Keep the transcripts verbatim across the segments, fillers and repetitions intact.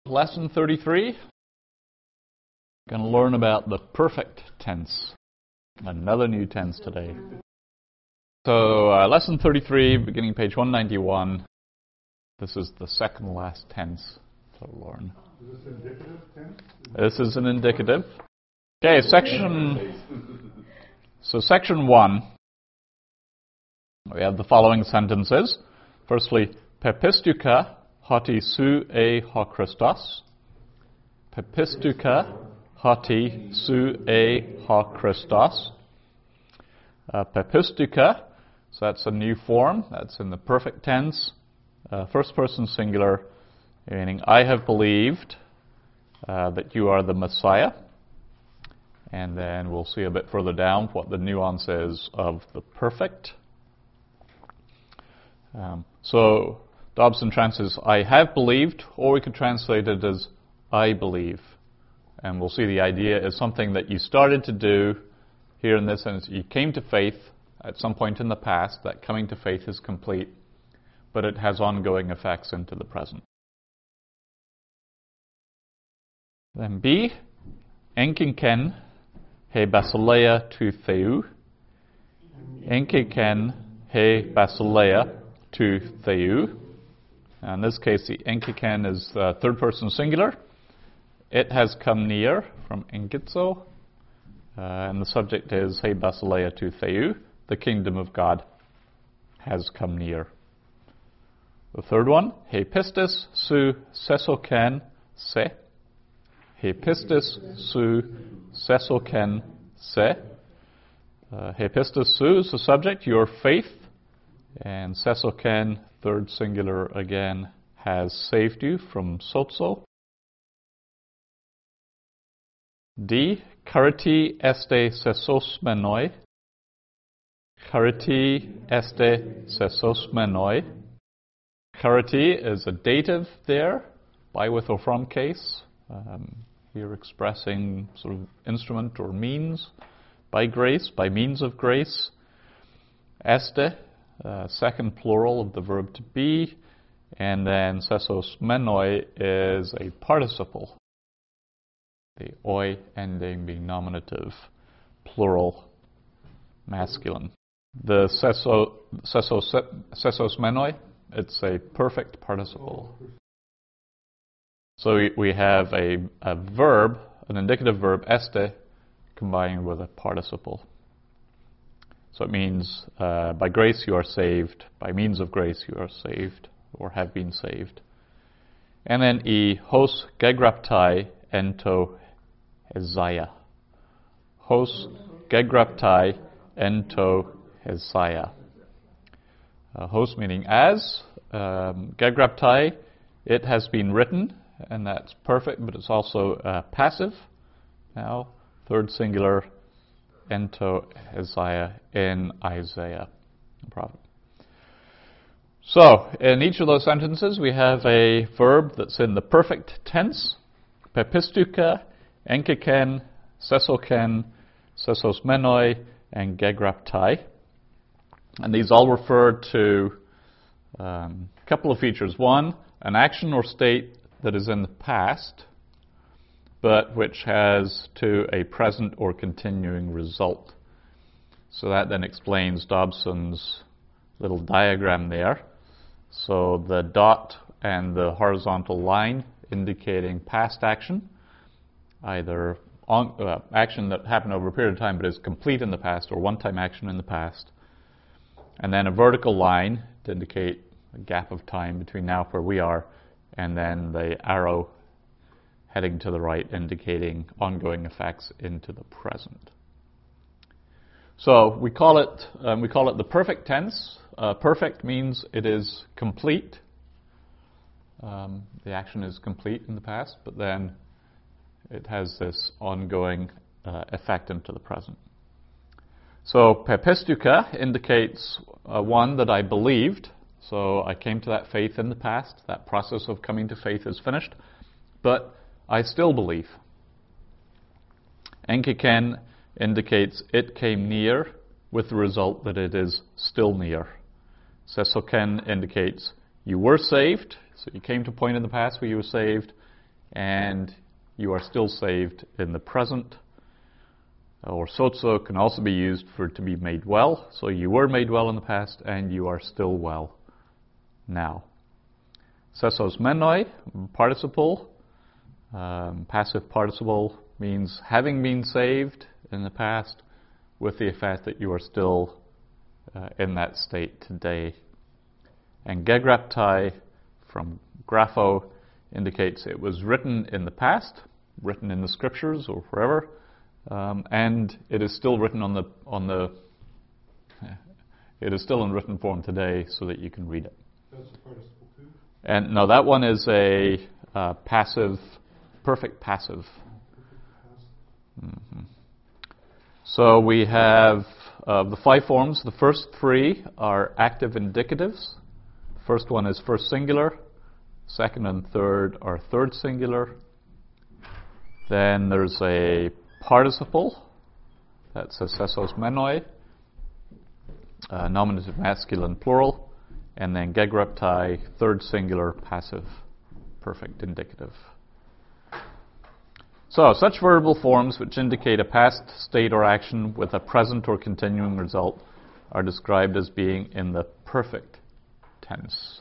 Lesson thirty-three. Going to learn about the perfect tense. Another new tense today. So, uh, lesson thirty-three, beginning page one ninety-one. This is the second last tense to learn. Is this indicative tense? This is an indicative. Okay, section. So, section one. We have the following sentences. Firstly, Pepistuka hoti su e ho Christos. Pepistuka hoti su e ho Christos. Uh, Pepistuka, so that's a new form. That's in the perfect tense. Uh, first person singular, meaning I have believed uh, that you are the Messiah. And then we'll see a bit further down what the nuance is of the perfect. Um, so Dobson translates I have believed, or we could translate it as I believe. And we'll see the idea is something that you started to do. Here in this sense, you came to faith at some point in the past. That coming to faith is complete, but it has ongoing effects into the present. Then B, Enkinken he basileia tu theu. Enkinken he basileia tu theu. In this case, the enkiken is uh, third person singular. It has come near from enkitzo. Uh, and the subject is he basileia tu theu. The kingdom of God has come near. The third one, he pistis su sesoken se. He pistis su sesoken se. Uh, he pistis su is the subject, your faith. And sesoken, third singular again, has saved you from sotso. D, chariti este sesosmenoi. Chariti este sesosmenoi. Chariti is a dative there, by, with, or from case. Um, here expressing sort of instrument or means. By grace, by means of grace. Este, uh, second plural of the verb to be. And then sesosmenoi is a participle. The oi ending being nominative, plural, masculine. The seso, seso, sesosmenoi, it's a perfect participle. So we, we have a, a verb, an indicative verb, este, combined with a participle. So it means, uh, by grace you are saved, by means of grace you are saved, or have been saved. And then e, hos gegraptai ento Isaiah. Hos gegraptai ento Isaiah. Uh, hos meaning as. Um, gegraptai, it has been written, and that's perfect, but it's also uh, passive. Now, third singular, ento Isaiah, in Isaiah, the prophet. So, in each of those sentences, we have a verb that's in the perfect tense. Pepistuka, enkiken, sesoken, sesosmenoi, and gegraptai. And these all refer to um, a couple of features. One, an action or state that is in the past, but which has to a present or continuing result. So that then explains Dobson's little diagram there. So the dot and the horizontal line indicating past action, either on, uh, action that happened over a period of time but is complete in the past, or one-time action in the past. And then a vertical line to indicate a gap of time between now where we are, and then the arrow heading to the right indicating ongoing effects into the present. So we call it um, we call it the perfect tense. Uh, perfect means it is complete. Um, the action is complete in the past, but then it has this ongoing uh, effect into the present. So pepistuka indicates uh, one that I believed. So I came to that faith in the past. That process of coming to faith is finished, but I still believe. Enkiken indicates it came near, with the result that it is still near. Sesoken indicates you were saved, so you came to a point in the past where you were saved, and you are still saved in the present. Or sozo can also be used for to be made well. So you were made well in the past, and you are still well now. Sesos menoi, participle, um, passive participle, means having been saved in the past with the effect that you are still uh, in that state today. And gegraptai from grapho indicates it was written in the past, written in the scriptures or wherever, um, and it is still written on the on the it is still in written form today, so that you can read it. That's a participle too? And no, that one is a uh, passive, perfect passive. Mm-hmm. So we have uh, the five forms. The first three are active indicatives. First one is first singular. Second and third are third singular. Then there's a participle. That's a sesos menoi, uh, nominative masculine plural. And then gegraptai, third singular, passive, perfect indicative. So, such verbal forms which indicate a past state or action with a present or continuing result are described as being in the perfect tense.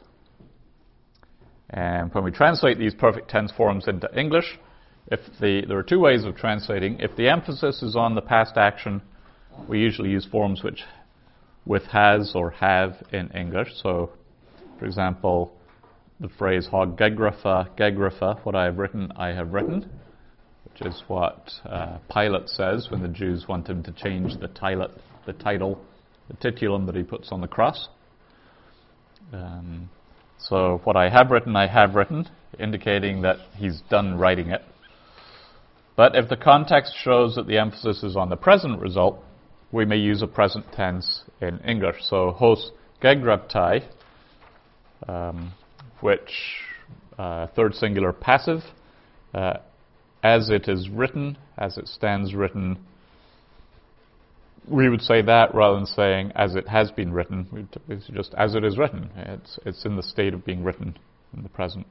And when we translate these perfect tense forms into English, if the, there are two ways of translating. If the emphasis is on the past action, we usually use forms which with has or have in English. So, for example, the phrase hog gegrapha, gegrapha, what I have written, I have written, which is what uh, Pilate says when the Jews want him to change the, title, the title, the titulum that he puts on the cross. Um, so what I have written, I have written, indicating that he's done writing it. But if the context shows that the emphasis is on the present result, we may use a present tense in English. So hos gegraptai, um, which uh, third singular passive, uh, as it is written, as it stands written, we would say that rather than saying as it has been written. It's just as it is written. It's it's in the state of being written in the present.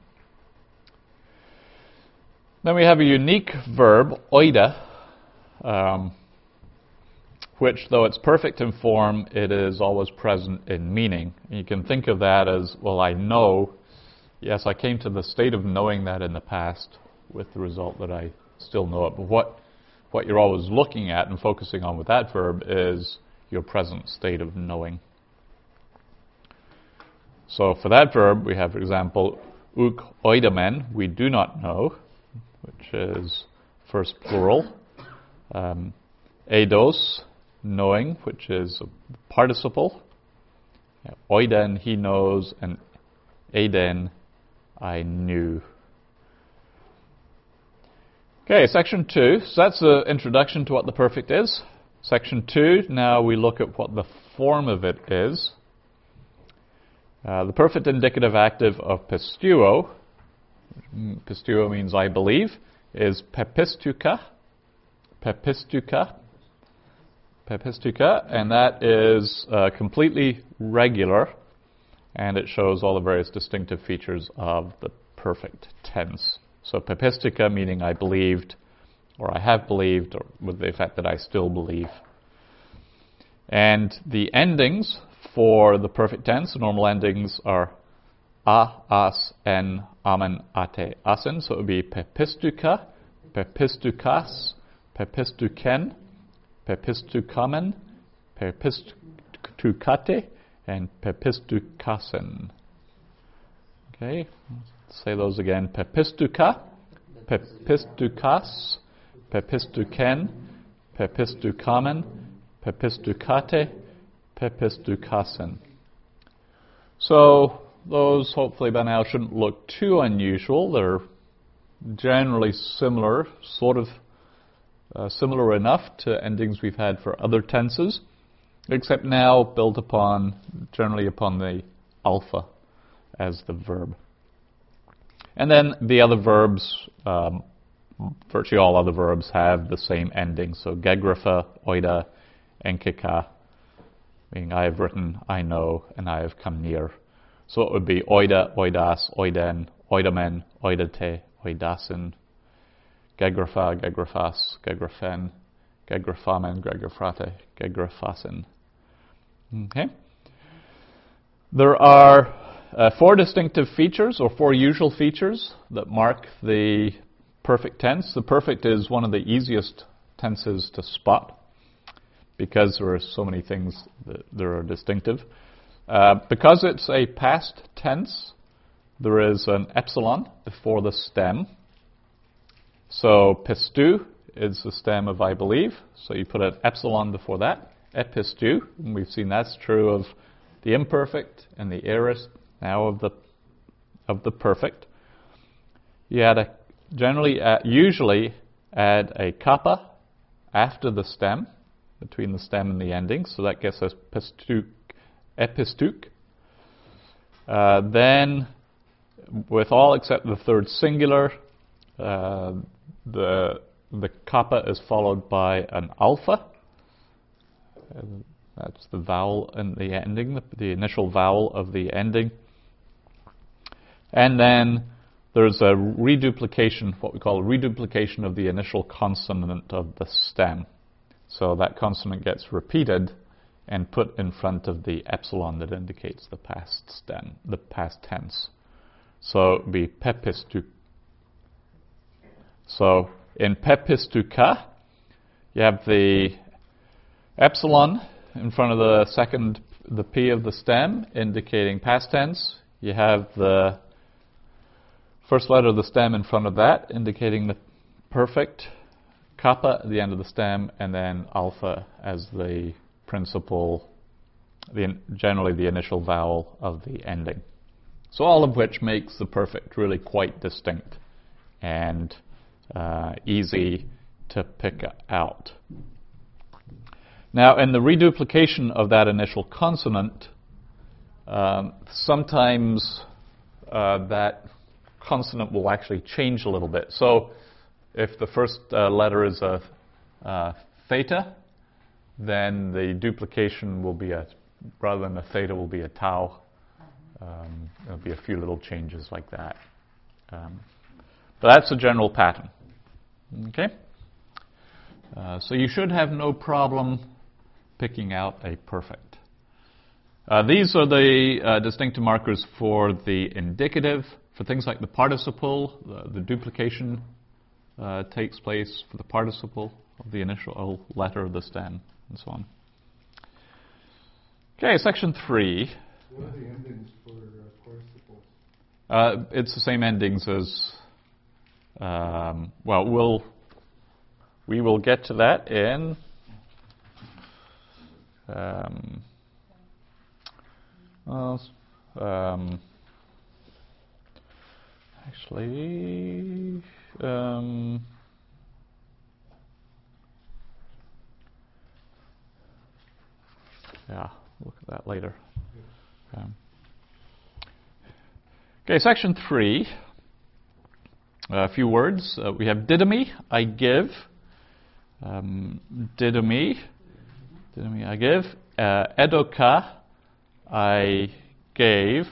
Then we have a unique verb, oida, um, which, though it's perfect in form, it is always present in meaning. And you can think of that as, well, I know, yes, I came to the state of knowing that in the past with the result that I still know it. But what, what you're always looking at and focusing on with that verb is your present state of knowing. So for that verb, we have, for example, uk oidamen, we do not know, which is first plural. Um, eidos, knowing, which is a participle. Yeah, oiden, he knows, and eiden, I knew. Okay, section two. So that's the introduction to what the perfect is. Section two, now we look at what the form of it is. Uh, the perfect indicative active of pistuo, pistuo means I believe, is pepistuka, pepistuka, pepistuka, and that is uh, completely regular, and it shows all the various distinctive features of the perfect tense. So pepistuka meaning I believed, or I have believed, or with the effect that I still believe. And the endings for the perfect tense, the normal endings are a, as, en, amen, ate, asen. So it would be pepistuka, pepistukas, pepistuken, pepistukamen, pepistukate, and pepistukasen. Okay, let's say those again. Pepistuka, pepistukas, pepistuken, pepistukamen, pepistukate, pepistukasen. So those hopefully by now shouldn't look too unusual. They're generally similar, sort of uh, similar enough to endings we've had for other tenses, except now built upon, generally upon the alpha as the verb. And then the other verbs, um, virtually all other verbs have the same ending. So gegrapha, oida, enkika, meaning I have written, I know, and I have come near. So it would be oida, oidas, oiden, oidamen, oidate, oidasin, gegrapha, gegraphas, gegraphen, gegraphamen, gegraphrate, gegraphasin. Okay. There are uh, four distinctive features, or four usual features, that mark the perfect tense. The perfect is one of the easiest tenses to spot because there are so many things that, that are distinctive. Uh, because it's a past tense, there is an epsilon before the stem. So pistu is the stem of I believe, so you put an epsilon before that. Epistu, and we've seen that's true of the imperfect and the aorist, now of the of the perfect. You add a generally, uh, usually add a kappa after the stem, between the stem and the ending, so that gets us pistuk, epistuk. Uh, then, with all except the third singular, uh, the the kappa is followed by an alpha. Uh, that's the vowel in the ending, the, the initial vowel of the ending. And then there's a reduplication, what we call a reduplication of the initial consonant of the stem. So that consonant gets repeated and put in front of the epsilon that indicates the past stem, the past tense. So it would be pepistu. So in pepistuka, you have the epsilon in front of the second, the P of the stem, indicating past tense. You have the first letter of the stem in front of that, indicating the perfect. Kappa at the end of the stem, and then alpha as the principal, the, generally the initial vowel of the ending. So all of which makes the perfect really quite distinct and uh, easy to pick out. Now, in the reduplication of that initial consonant, um, sometimes uh, that consonant will actually change a little bit. So if the first uh, letter is a uh, theta, then the duplication will be a, rather than a theta, will be a tau. Um, there'll be a few little changes like that. Um, but that's a general pattern. Okay? Uh, so you should have no problem picking out a perfect. Uh, these are the uh, distinctive markers for the indicative. For things like the participle, the, the duplication uh, takes place for the participle of the initial letter of the stem, and so on. Okay, section three. What are the endings for uh, participles? Uh, it's the same endings as, um, well, we'll we will get to that in um, uh, um, actually um, yeah, look at that later. Um, okay, section three. A few words. Uh, we have didomi, I give. Um, didomi, didomi, I give. Uh, edoka, I gave.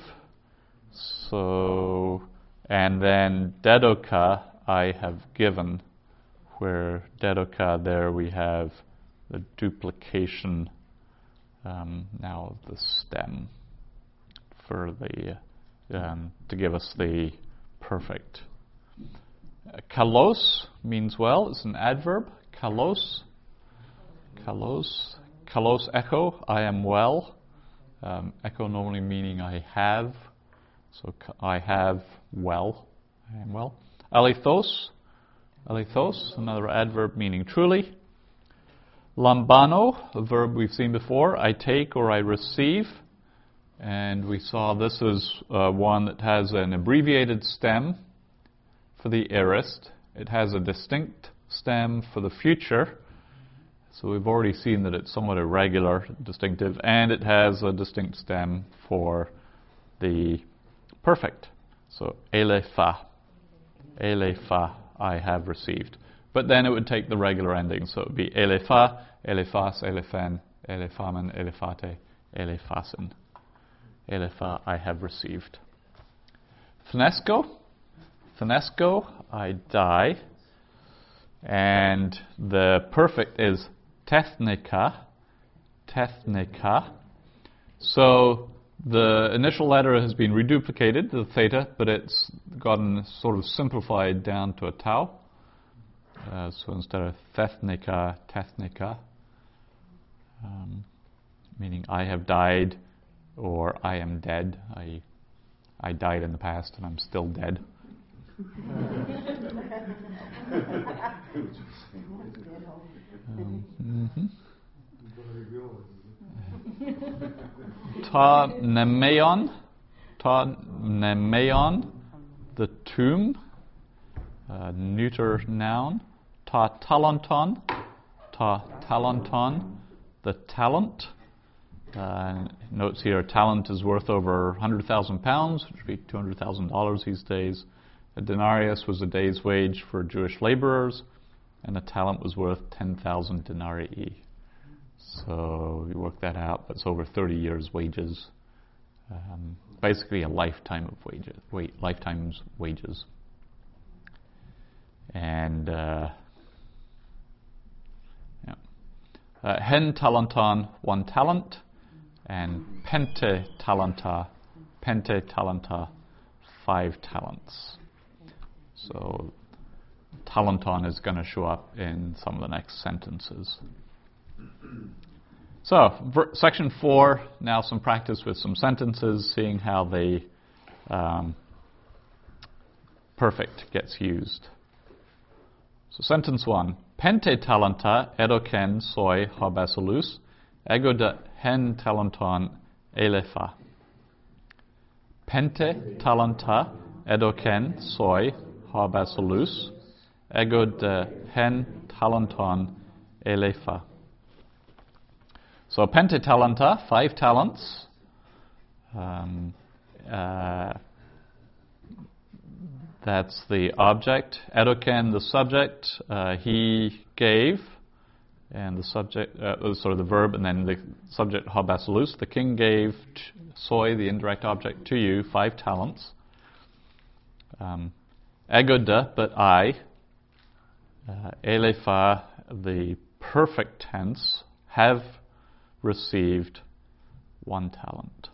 So, and then dedoka, I have given. Where dedoka, there we have the duplication um, now of the stem for the um, to give us the perfect. Uh, kalos means well. It's an adverb. Kalos. Kalos. Kalos echo. I am well. Um, echo normally meaning I have. So ka- I have well. I am well. Alithos. Alithos. Another adverb meaning truly. Lambano. A verb we've seen before. I take or I receive. And we saw this is uh, one that has an abbreviated stem for the aorist. It has a distinct stem for the future. So we've already seen that it's somewhat irregular, distinctive, and it has a distinct stem for the perfect. So elefa, elefa, I have received. But then it would take the regular ending. So it would be elefa, elefas, elefen, elefamen, elefate, elefasin. Elefa, I have received. Thnesco. thenesco, I die. And the perfect is tethnica, tethnica. So the initial letter has been reduplicated, the theta, but it's gotten sort of simplified down to a tau. Uh, so instead of tethnica, tethnica, um, meaning I have died or I am dead. I I died in the past and I'm still dead. um, mm-hmm. Ta nemeon, ta nemeon, the tomb, uh, neuter noun. Ta talenton, ta talenton, the talent. Uh, notes here, talent is worth over one hundred thousand pounds, which would be two hundred thousand dollars these days. A denarius was a day's wage for Jewish laborers, and a talent was worth ten thousand denarii. So you work that out, that's over thirty years' wages. Um, basically a lifetime of wages, wait, lifetime's wages. And uh, yeah. uh, hen talenton, one talent, and pente talenta, pente talenta, five talents. So talenton is going to show up in some of the next sentences. So, ver- section four, now some practice with some sentences, seeing how the um, perfect gets used. So, sentence one, pente talenta edoken soi habasolus, ego de hen talenton elepha. Pente talenta edoken soi habasolus, ego de hen talenton elepha. So pentatalenta, five talents. Um, uh, that's the object. Edoken, the subject. Uh, he gave, and the subject, uh, sort of the verb, and then the subject habasolus. The king gave t- soi, the indirect object, to you, five talents. Um, ego de, but I. Uh, elepha, the perfect tense, have received one talent.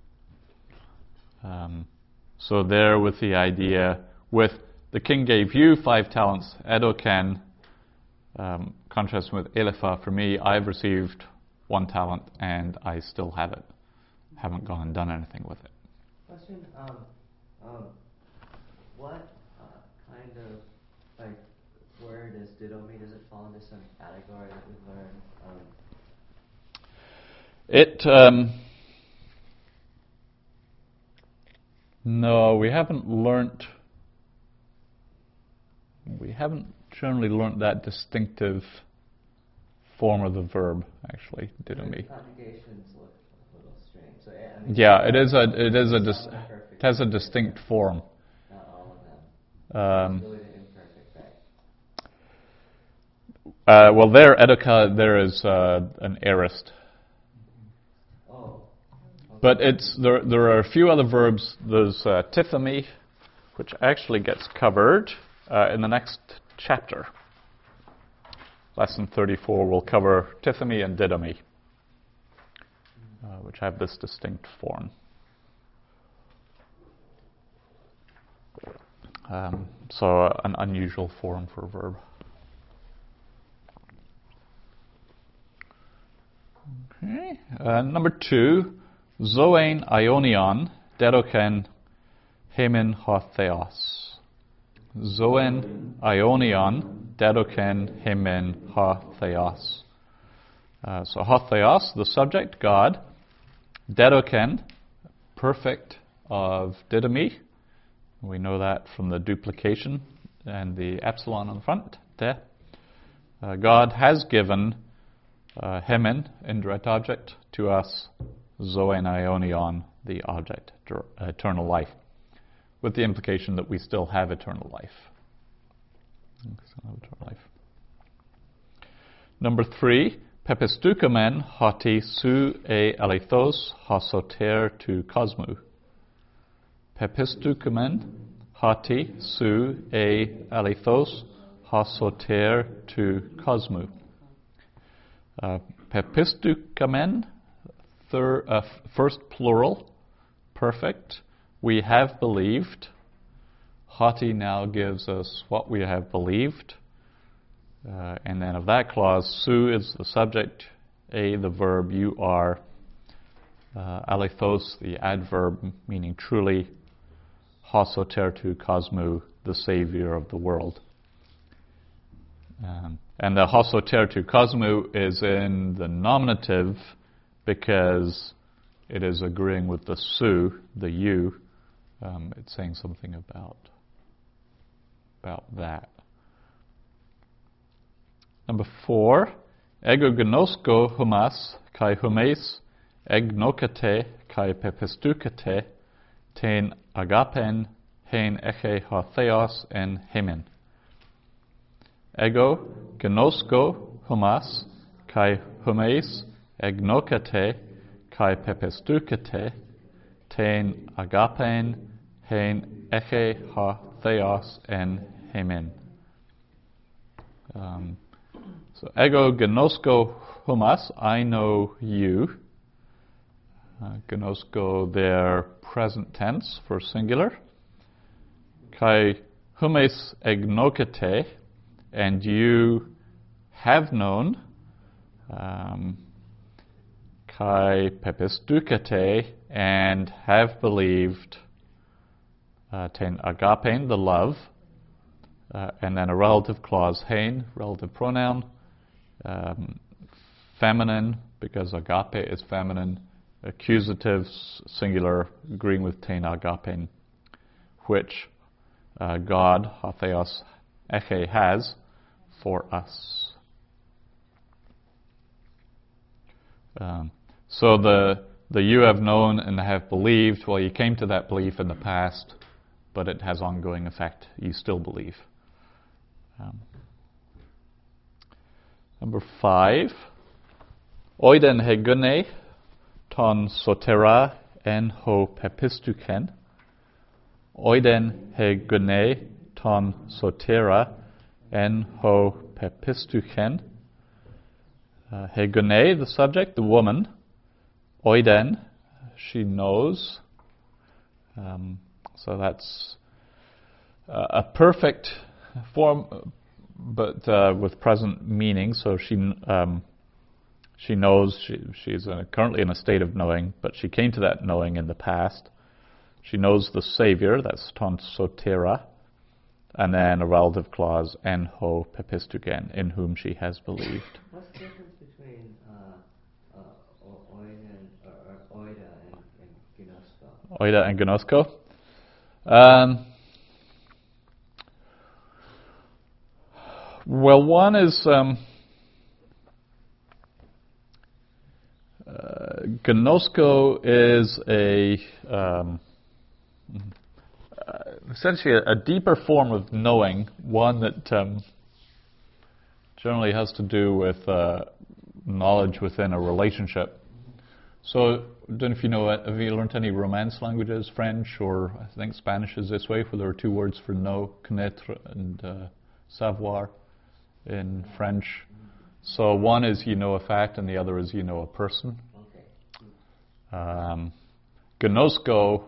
Um, so there with the idea, with the king gave you five talents, edoken, um, contrast with elepha, for me, I've received one talent and I still have it. Haven't gone and done anything with it. Question, um, um, what uh, kind of, like, word is didomi? Does it fall into some category that we've learned? Um, It, um, no, we haven't learnt, we haven't generally learnt that distinctive form of the verb, actually, didomi. Conjugations look a little strange. So, I mean, Yeah, it is a, it is a, dis- it has a distinct form. Not all of them. Um, It's really the imperfect, right? uh, well, there, edoka, there is uh, an aorist. But it's there. There are a few other verbs. There's uh, tithemi, which actually gets covered uh, in the next chapter. Lesson thirty-four will cover tithemi and didomi, uh, which have this distinct form. Um, so uh, an unusual form for a verb. Okay. Uh, number two. Zoein ionion dedoken hemin ha theos. Zoen ionion dedoken hemin ha theos. Uh, so ha theos, the subject, God. Dedoken, perfect of didomi. We know that from the duplication and the epsilon on the front. De. Uh, God has given uh, hemin, indirect object, to us. Zoen ionion, the object, eternal life, with the implication that we still have eternal life. Still have eternal life. Number three, pepistukamen hoti su e alithos ha soter tu cosmu. Pepistukamen hati su e alithos ha soter tu cosmu. Uh, Pepistukamen, thir, uh, first plural, perfect. We have believed. Hati now gives us what we have believed. Uh, and then of that clause, su is the subject, a the verb, you are, uh, alithos the adverb, meaning truly, ha soter tu cosmu, the savior of the world. Um, and the ha soter tu cosmu is in the nominative because it is agreeing with the su, the you. Um, it's saying something about about that. Number four, ego gnosko humas kai humes egnokate kai pepestukate ten agapen hen eche ha theos en hemen. Ego gnosko humas kai humes egnokate kai pepestukate ten agapen hen eche ha theos en hemen. Um, so ego gnosko humas, I know you. Uh, gnosko, their present tense for singular. Kai humes egnokate, and you have known. Um, kai pepestukate, and have believed. Uh, ten agapen, the love. Uh, and then a relative clause, hein, relative pronoun. Um, feminine, because agape is feminine. Accusative, singular, agreeing with ten agapen, which uh, God, hatheos, eche, has for us. Um, so the the you have known and have believed, well, you came to that belief in the past, but it has ongoing effect. You still believe. Um, number five, oiden hegune ton sotera en ho pepistuken. Oiden hegune ton sotera en ho pepistuken. Uh, hegune, the subject, the woman. Oiden, she knows. Um, so that's uh, a perfect form, but uh, with present meaning. So she um, she knows. She she's uh, currently in a state of knowing, but she came to that knowing in the past. She knows the Savior. That's ton sotera, and then a relative clause, en ho pepistuken, in whom she has believed. What's the difference between uh, uh, oida and or, or oida and, and gnosko? Oida and gnosko. Um, well, one is um, uh, gnosko is a um, uh, essentially a, a deeper form of knowing, one that um, generally has to do with uh, knowledge within a relationship. So, I don't know if you know, have you learned any Romance languages, French, or I think Spanish is this way, where there are two words for know, connaître, and uh, savoir in French. So one is you know a fact, and the other is you know a person. Okay. Um, gnosko,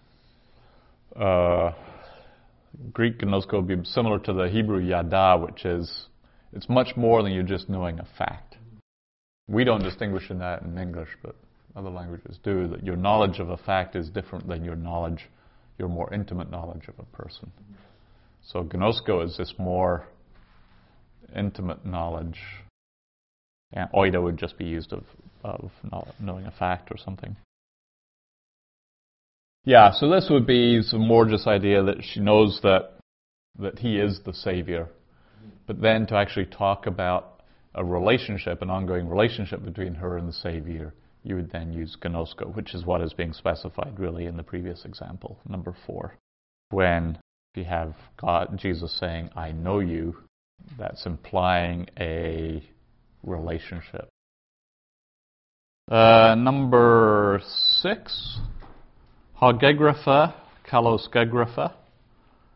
uh, Greek gnosko would be similar to the Hebrew yada, which is, it's much more than you just knowing a fact. We don't distinguish in that in English, but other languages do, that your knowledge of a fact is different than your knowledge, your more intimate knowledge of a person. So gnosko is this more intimate knowledge. And oida would just be used of, of knowing a fact or something. Yeah, so this would be some more just idea that she knows that that he is the Savior. But then to actually talk about a relationship, an ongoing relationship between her and the Savior, you would then use gnosko, which is what is being specified really in the previous example, number four. When you have God, Jesus saying, I know you, that's implying a relationship. Uh, number six, hagegrapha, kalos gegrapha.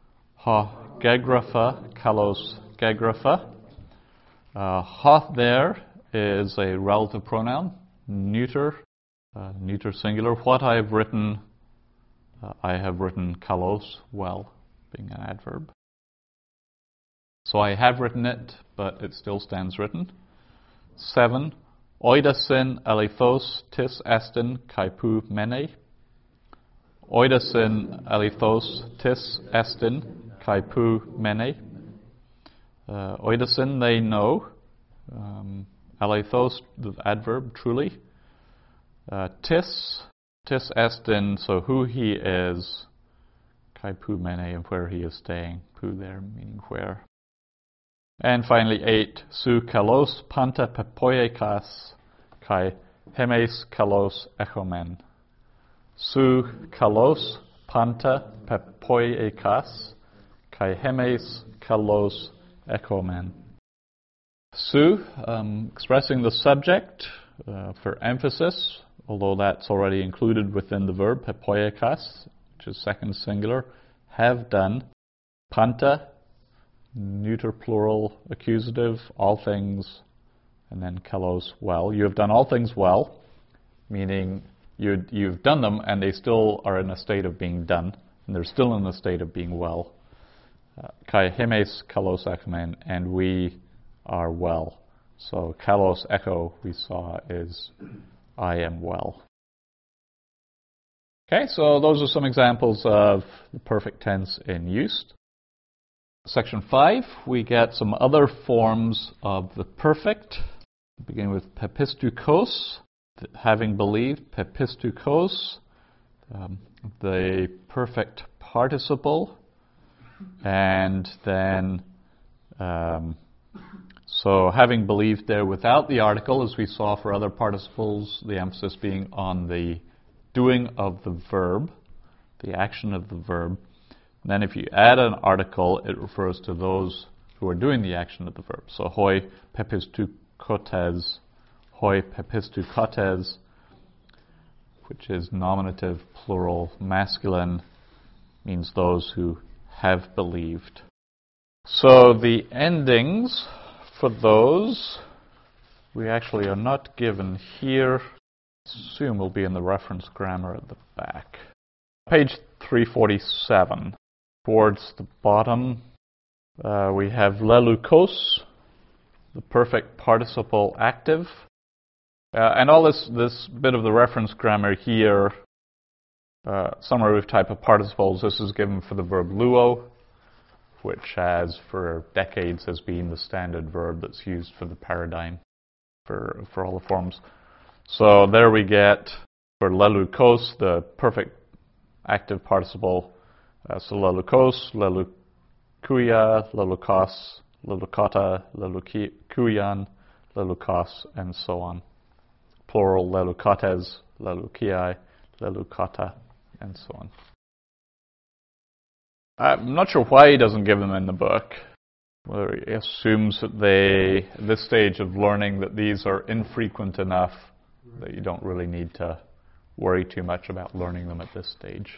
ha gegrapha, kalos gegrapha. Uh, ha there is a relative pronoun, neuter, uh, neuter singular. What I have written, uh, I have written kalos, well, being an adverb. So I have written it, but it still stands written. Seven, oidasin alithos tis estin kaipu mene. Oidasin alithos tis estin kaipu mene. Uh, oidasin, they know. Um, alithos, the adverb, truly. Uh, tis, tis estin, so who he is. Kaipu mene, and where he is staying. Pu there, meaning where. And finally, eight, su kalos panta pepoiekas kai hemes kalos echomen. Su kalos panta pepoiekas kai hemes kalos echomen. Su, um, expressing the subject uh, for emphasis, although that's already included within the verb pepoiekas, which is second singular, have done. Panta, neuter plural accusative, all things, and then kalos, well. You have done all things well, meaning you, you've done them and they still are in a state of being done, and they're still in a state of being well. Kai hemes kalos echomen, and we are well. So kalos echo, we saw, is I am well. Okay, so those are some examples of the perfect tense in use. Section five, we get some other forms of the perfect, beginning with pepistukos, having believed, pepistukos, um, the perfect participle, and then, um, so having believed there without the article, as we saw for other participles, the emphasis being on the doing of the verb, the action of the verb. And then if you add an article, it refers to those who are doing the action of the verb. So hoi pepistukotes, hoi pepistukotes, which is nominative, plural, masculine, means those who have believed. So the endings for those, we actually are not given here. Assume will be in the reference grammar at the back. Page three forty-seven. Towards the bottom, uh, we have lelukos, the perfect participle active. Uh, and all this, this bit of the reference grammar here, uh, summary of type of participles, this is given for the verb luo, which has for decades has been the standard verb that's used for the paradigm for, for all the forms. So there we get, for lelukos, the perfect active participle. Uh, so lelukos, lelukuia, lelukos, lelukata, lelukuian, lelukos, and so on. Plural, lelukates, lelukiai, lelukata, and so on. I'm not sure why he doesn't give them in the book. Whether he assumes that they, at this stage of learning, that these are infrequent enough that you don't really need to worry too much about learning them at this stage.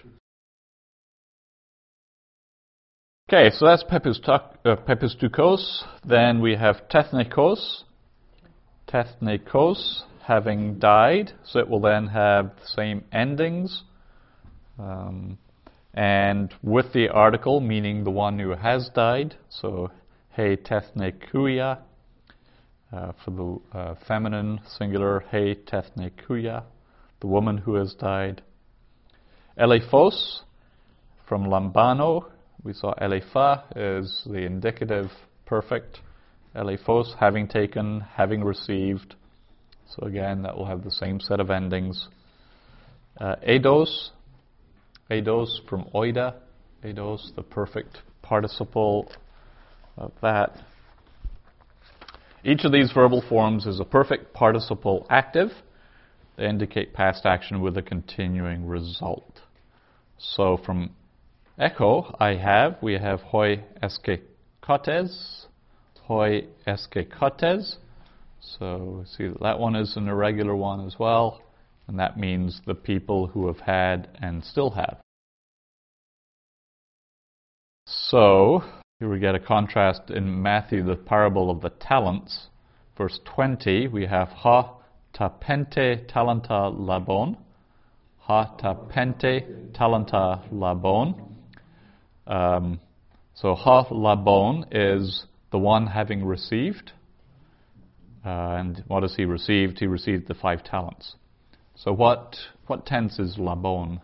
Okay, so that's pepistukos. Then we have tethnikos. Tethnikos, having died. So it will then have the same endings. Um, and with the article, meaning the one who has died. So, he tethnikouia. Uh, for the uh, feminine singular, he tethnikouia, the woman who has died. Elephos, from lambano. We saw elepha is the indicative perfect. Elephos, having taken, having received. So again, that will have the same set of endings. Uh, eidos, eidos from oida. Eidos, the perfect participle of that. Each of these verbal forms is a perfect participle active. They indicate past action with a continuing result. So from echo, I have, we have hoi eske kotes, hoi eske kotes. So see that, that one is an irregular one as well, and that means the people who have had and still have. So, here we get a contrast in Matthew, the parable of the talents. Verse twenty, we have ha tapente talenta labon. Ha tapente talenta labon. Um, so ha labon is the one having received. Uh, and what has he received? He received the five talents. So what what tense is labon?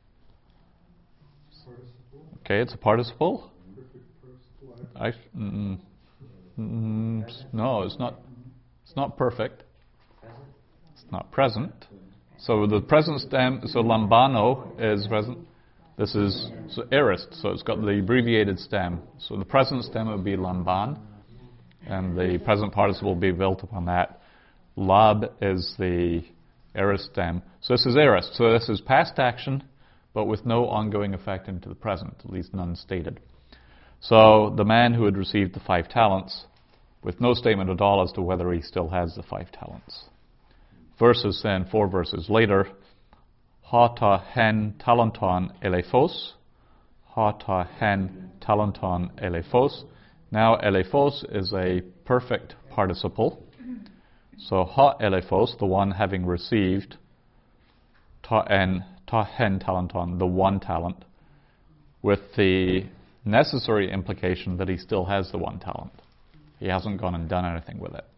Participle. Okay, it's a participle. Perfect participle. I, mm, mm, no, it's not. It's not perfect. Present? It's not present. So the present stem. So lambano is present. This is so aorist. So it's got the abbreviated stem. So the present stem would be lamban, and the present participle will be built upon that. Lab is the aorist stem. So this is aorist. So this is past action, but with no ongoing effect into the present, at least none stated. So the man who had received the five talents, with no statement at all as to whether he still has the five talents. Verses then, four verses later, ha ta hen talenton elephos, ha ta hen talenton elephos. Now elephos is a perfect participle. So ha elephos, the one having received, ta en ta hen talenton, the one talent, with the necessary implication that he still has the one talent. He hasn't gone and done anything with it.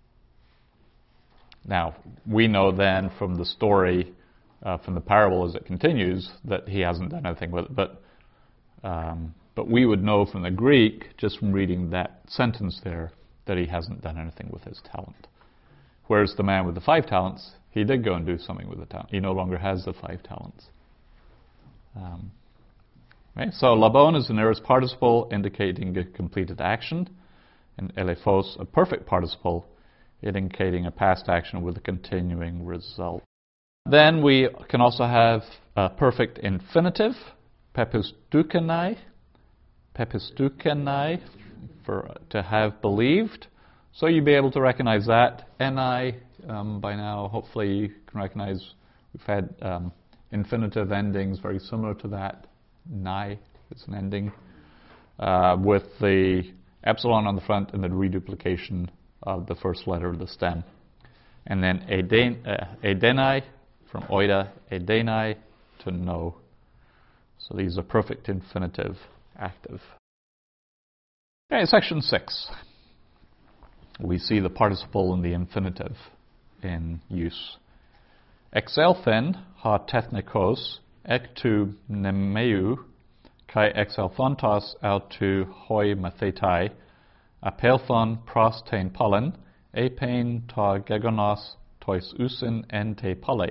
Now, we know then from the story, uh, from the parable as it continues, that he hasn't done anything with it. But um, but we would know from the Greek, just from reading that sentence there, that he hasn't done anything with his talent. Whereas the man with the five talents, he did go and do something with the talent. He no longer has the five talents. Um, okay, so labon is an aorist participle indicating a completed action, and elephos, a perfect participle, indicating a past action with a continuing result. Then we can also have a perfect infinitive, pepistoukenai, pepistoukenai, for to have believed. So you'll be able to recognize that. Ni, um, by now, hopefully you can recognize we've had um, infinitive endings very similar to that. Nai is an ending uh, with the epsilon on the front and the reduplication of the first letter of the stem. And then eden, uh, edenai, from oida, edenai, to know. So these are perfect infinitive active. Okay, section six. We see the participle and the infinitive in use. Exelthen ha technikos ektu nemeu kai exelphontos autu hoi mathetai apelthon pros tein pollen epein ta gegonos tois usin en te pole.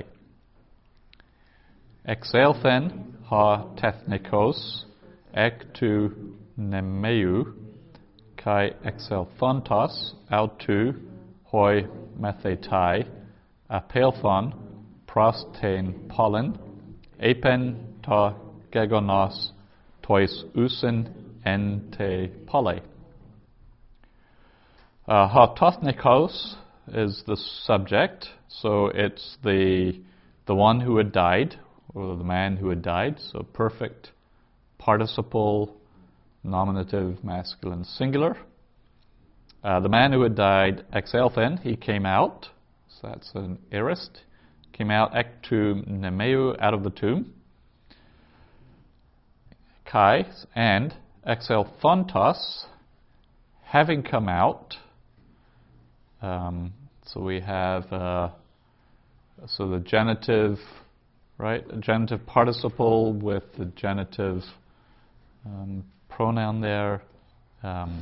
Exelthen ha technikos ektu nemeu kai exelphontos autu hoi mathetai apelthon pros tein pollen epen ta gegonos tois usin en te pole. Uh, ha tothnikos is the subject, so it's the the one who had died, or the man who had died, so perfect participle, nominative, masculine, singular. Uh, the man who had died, exelthen, he came out, so that's an aorist, came out ektu nemeu, out of the tomb. Kai, and exelphontos, having come out. Um, so we have, uh, so the genitive, right, a genitive participle with the genitive um, pronoun there, um,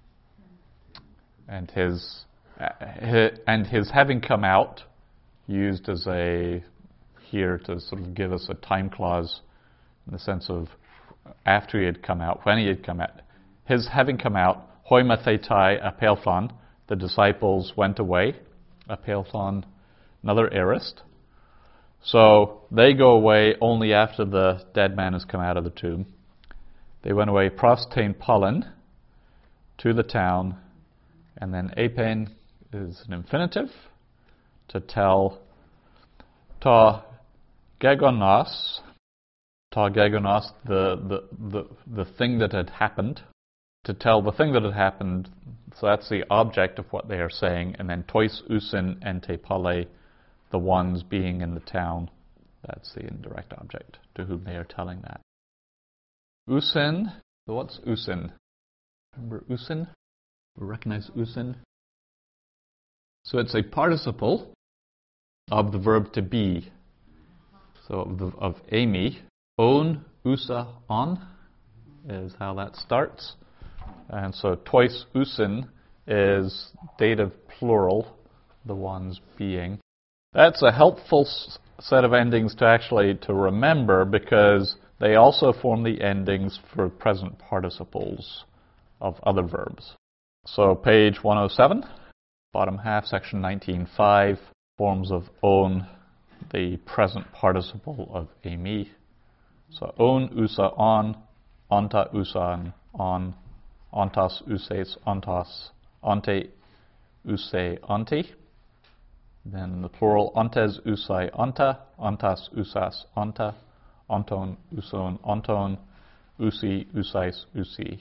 and his, uh, his and his having come out, used as a here to sort of give us a time clause in the sense of after he had come out, when he had come out. His having come out, hoi mathetai apelthon, the disciples went away. Apelthon, another aorist. So they go away only after the dead man has come out of the tomb. They went away pros tein pollen, to the town, and then apen is an infinitive, to tell ta gegonos, ta gegonost, the, the, the, the thing that had happened, to tell the thing that had happened, so that's the object of what they are saying, and then tois usin ente pale, the ones being in the town, that's the indirect object to whom they are telling that. Usin, so what's usin? Remember usin? We recognize usin? So it's a participle of the verb to be. So of, the, of amy, on, usa, on is how that starts. And so twice usin is dative plural, the ones being. That's a helpful s- set of endings to actually to remember because they also form the endings for present participles of other verbs. So page one oh seven, bottom half, section nineteen point five, forms of on, the present participle of amy. So on, usa, on, onta, usan, on, ontas, uses, ontas, onte, use, onti. Then the plural, ontes, usai, onta, ontas, usas, onta, onton, uson, onton, usi, usais, usi.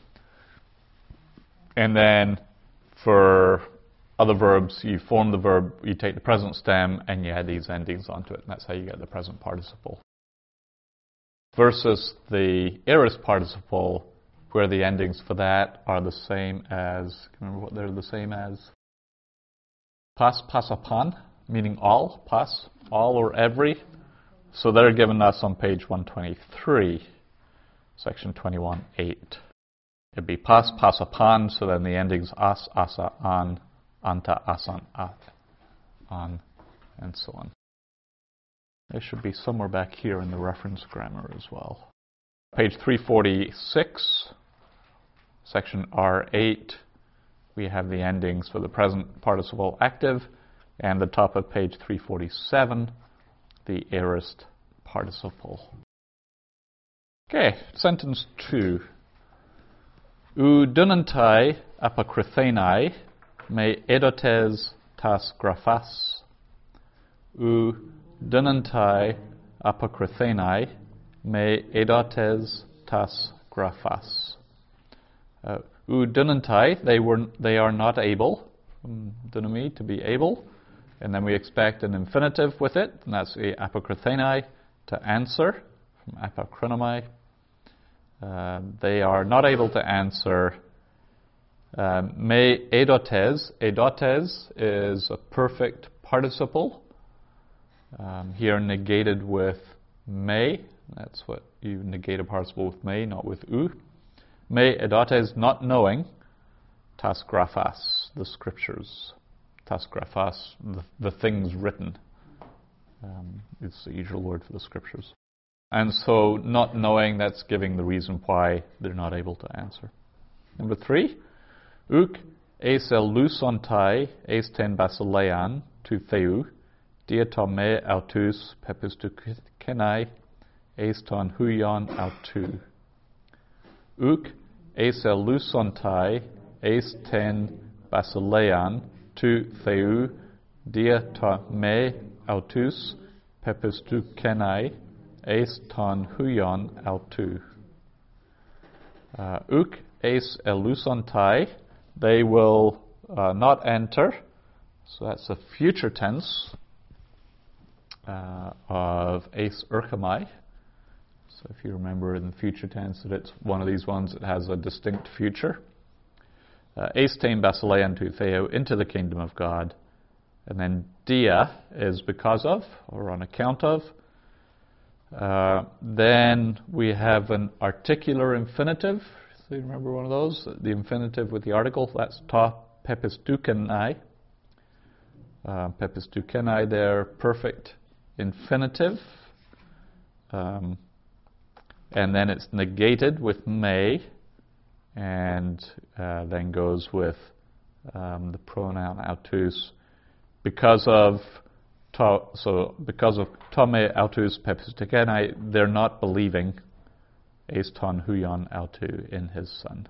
And then for other verbs, you form the verb, you take the present stem, and you add these endings onto it, and that's how you get the present participle. Versus the aorist participle, where the endings for that are the same as, remember what they're the same as? Pas, pas upon, meaning all, pas, all or every. So they're given us on page one twenty-three, section twenty-one eight. It'd be pas, pas upon, so then the endings as, asa, an, anta, asan, at, on, and so on. They should be somewhere back here in the reference grammar as well. Page three forty-six, section R eight, we have the endings for the present participle active, and the top of page three forty-seven, the aorist participle. Okay, sentence two. U dunantai apokrythenai me edotes tas graphas. U dunantai apokrythenai me edotes tas graphas. Uh, U dunantai, they were, they are not able, um, dunami, to be able, and then we expect an infinitive with it, and that's the apokrythenai, to answer, from apokrynomai. Uh, they are not able to answer. Um, me edotes, edotes is a perfect participle, um, here negated with me. That's what you negate a participle with me, not with u. Me edotes, not knowing, tas graphas, the scriptures. Tas graphas, the, the things written. Um, it's the usual word for the scriptures. And so not knowing, that's giving the reason why they're not able to answer. Number three, uk esel lusontai esten basilean tu theu, diatome autus pepistukenai eston huion autu. Uk esel lusontai esten basilean tu theu, diatome autus pepistukenai Eis ton huion autu. Uh, uk eis elusontai, they will uh, not enter. So that's a future tense uh, of eis urchamai. So if you remember in the future tense that it's one of these ones that has a distinct future. Uh, eis tein basilean tu theo, into the kingdom of God. And then dia is because of, or on account of. Uh, then we have an articular infinitive. So you remember one of those? The infinitive with the article. That's ta pepistukenai. Uh, pepistukenai, they're perfect infinitive. Um, and then it's negated with me, and uh, then goes with um, the pronoun autus because of. So, because of tome autus pepistukenai, they're not believing eis ton huion autu, in his son.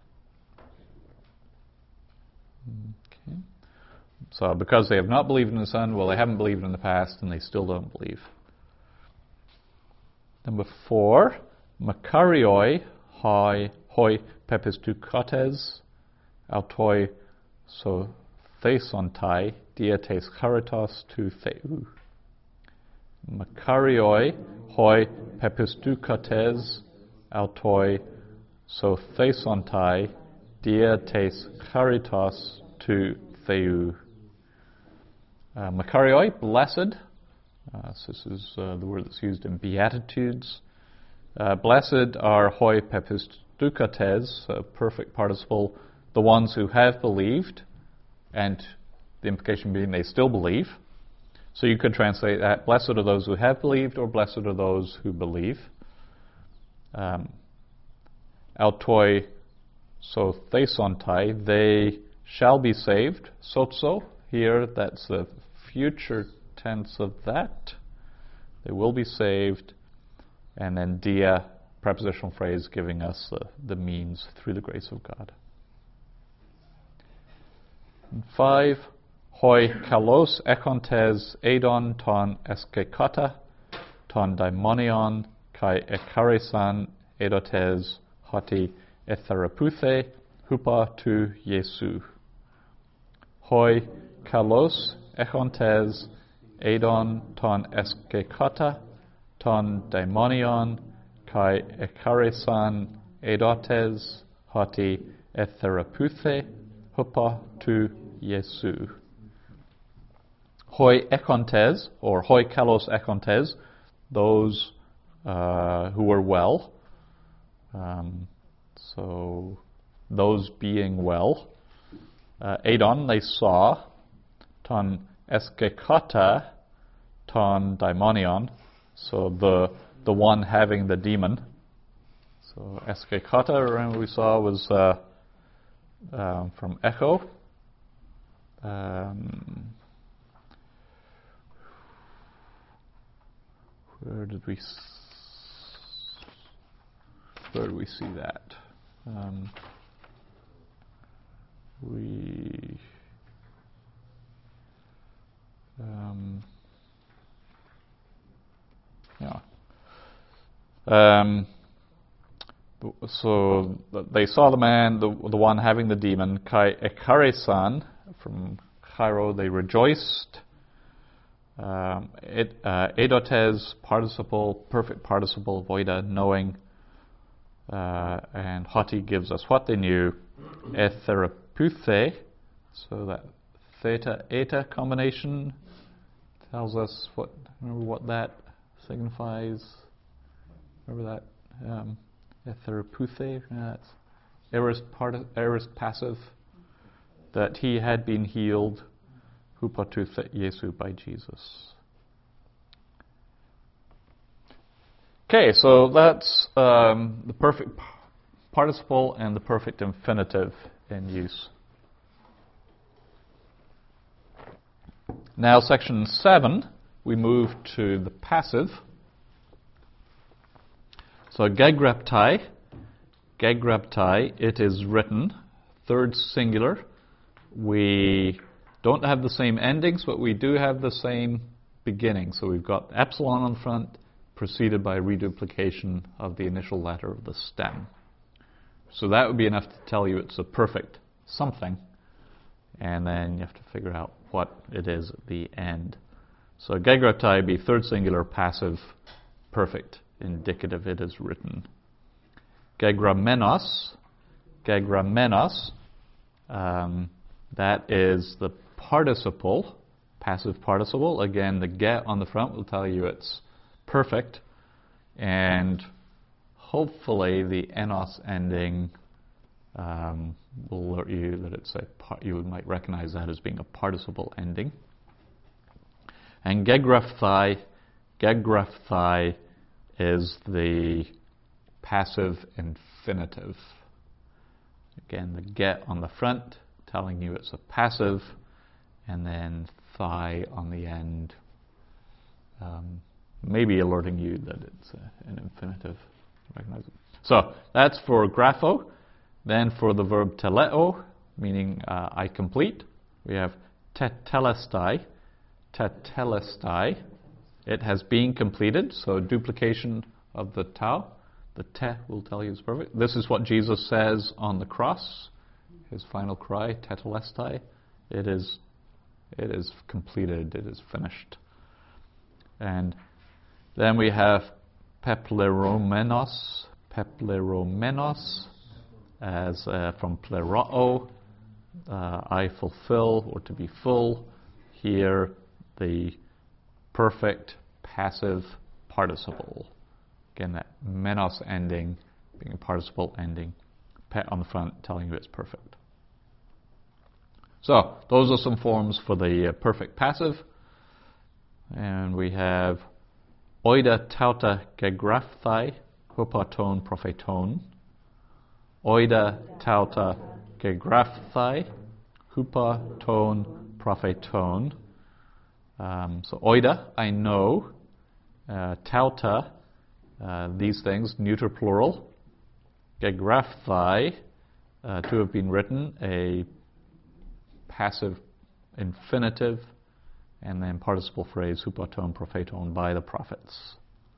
Okay. So, because they have not believed in the son, well, they haven't believed in the past, and they still don't believe. Number four, makarioi hoi hoi pepistukates autoi so thesontai dietes charitos tu theu. Makarioi hoi pepistukates autoi so thesontai dietes charitos tu theu. Uh, makarioi, blessed. Uh, so this is uh, the word that's used in Beatitudes. Uh, blessed are hoi pepistukates, a perfect participle, the ones who have believed, and the implication being they still believe. So you could translate that, blessed are those who have believed, or blessed are those who believe. Um, Autoi so thesontai, they shall be saved. Sotso, here that's the future tense of that. They will be saved. And then dia, prepositional phrase giving us the, the means through the grace of God. And five, hoi kalos ekontes edon ton eskekata ton daimonion kai ekarisan edotes hoti etheraputhe hupa tu Jesu. Hoi kalos ekontes edon ton eskekata ton daimonion kai ekarisan edotes hoti etheraputhe hupa tu Jesu. Hoi ekontes, or hoi kalos ekontes, those uh, who were well. Um, so, those being well. Uh, Edon, they saw. Ton eskekata, ton daimonion. So, the the one having the demon. So, eskekata, remember we saw, was uh, um, from Echo. Um, where did we s- where did we see that? Um, we um, yeah. Um, so they saw the man, the the one having the demon, kai ekarisan. From Chairo, they rejoiced. Um, it, uh, edotes, participle, perfect participle, voida, knowing. Uh, and hoti gives us what they knew. Etheraputhe, so that theta eta combination tells us what. Remember what that signifies. Remember that um, etheraputhe. That's aorist part, aorist passive. That he had been healed, hupatu Jesu, by Jesus. Okay, so that's um, the perfect participle and the perfect infinitive in use. Now, section seven, we move to the passive. So, gegreptai, gegreptai, it is written, third singular. We don't have the same endings, but we do have the same beginning. So we've got epsilon on front, preceded by reduplication of the initial letter of the stem. So that would be enough to tell you it's a perfect something. And then you have to figure out what it is at the end. So gegreptai be third singular, passive, perfect, indicative, it is written. Gegramenos, gegramenos, um, that is the participle, passive participle. Again, the get on the front will tell you it's perfect. And hopefully the enos ending um, will alert you that it's a part, you might recognize that as being a participle ending. And gegrapthai, gegrapthai is the passive infinitive. Again, the get on the front telling you it's a passive, and then thigh on the end, um, maybe alerting you that it's a, an infinitive. Recognize it. So that's for grapho. Then for the verb teleo, meaning uh, I complete, we have tetelestai, tetelestai. It has been completed, so duplication of the tau. The te will tell you it's perfect. This is what Jesus says on the cross. His final cry, tetelestai. It is, it is completed. It is finished. And then we have pepleromenos, pepleromenos, as uh, from pleroo, uh, I fulfill, or to be full. Here, the perfect passive participle. Again, that menos ending being a participle ending. Pet on the front telling you it's perfect. So, those are some forms for the uh, perfect passive. And we have oida tauta gegraphthai, hupaton propheton. Oida tauta gegraphthai, hupaton propheton. Um, so, oida, I know. Uh, tauta, uh, these things, neuter plural. Gegraphthai, uh, to have been written, a passive infinitive, and then participle phrase, hupaton propheton, by the prophets.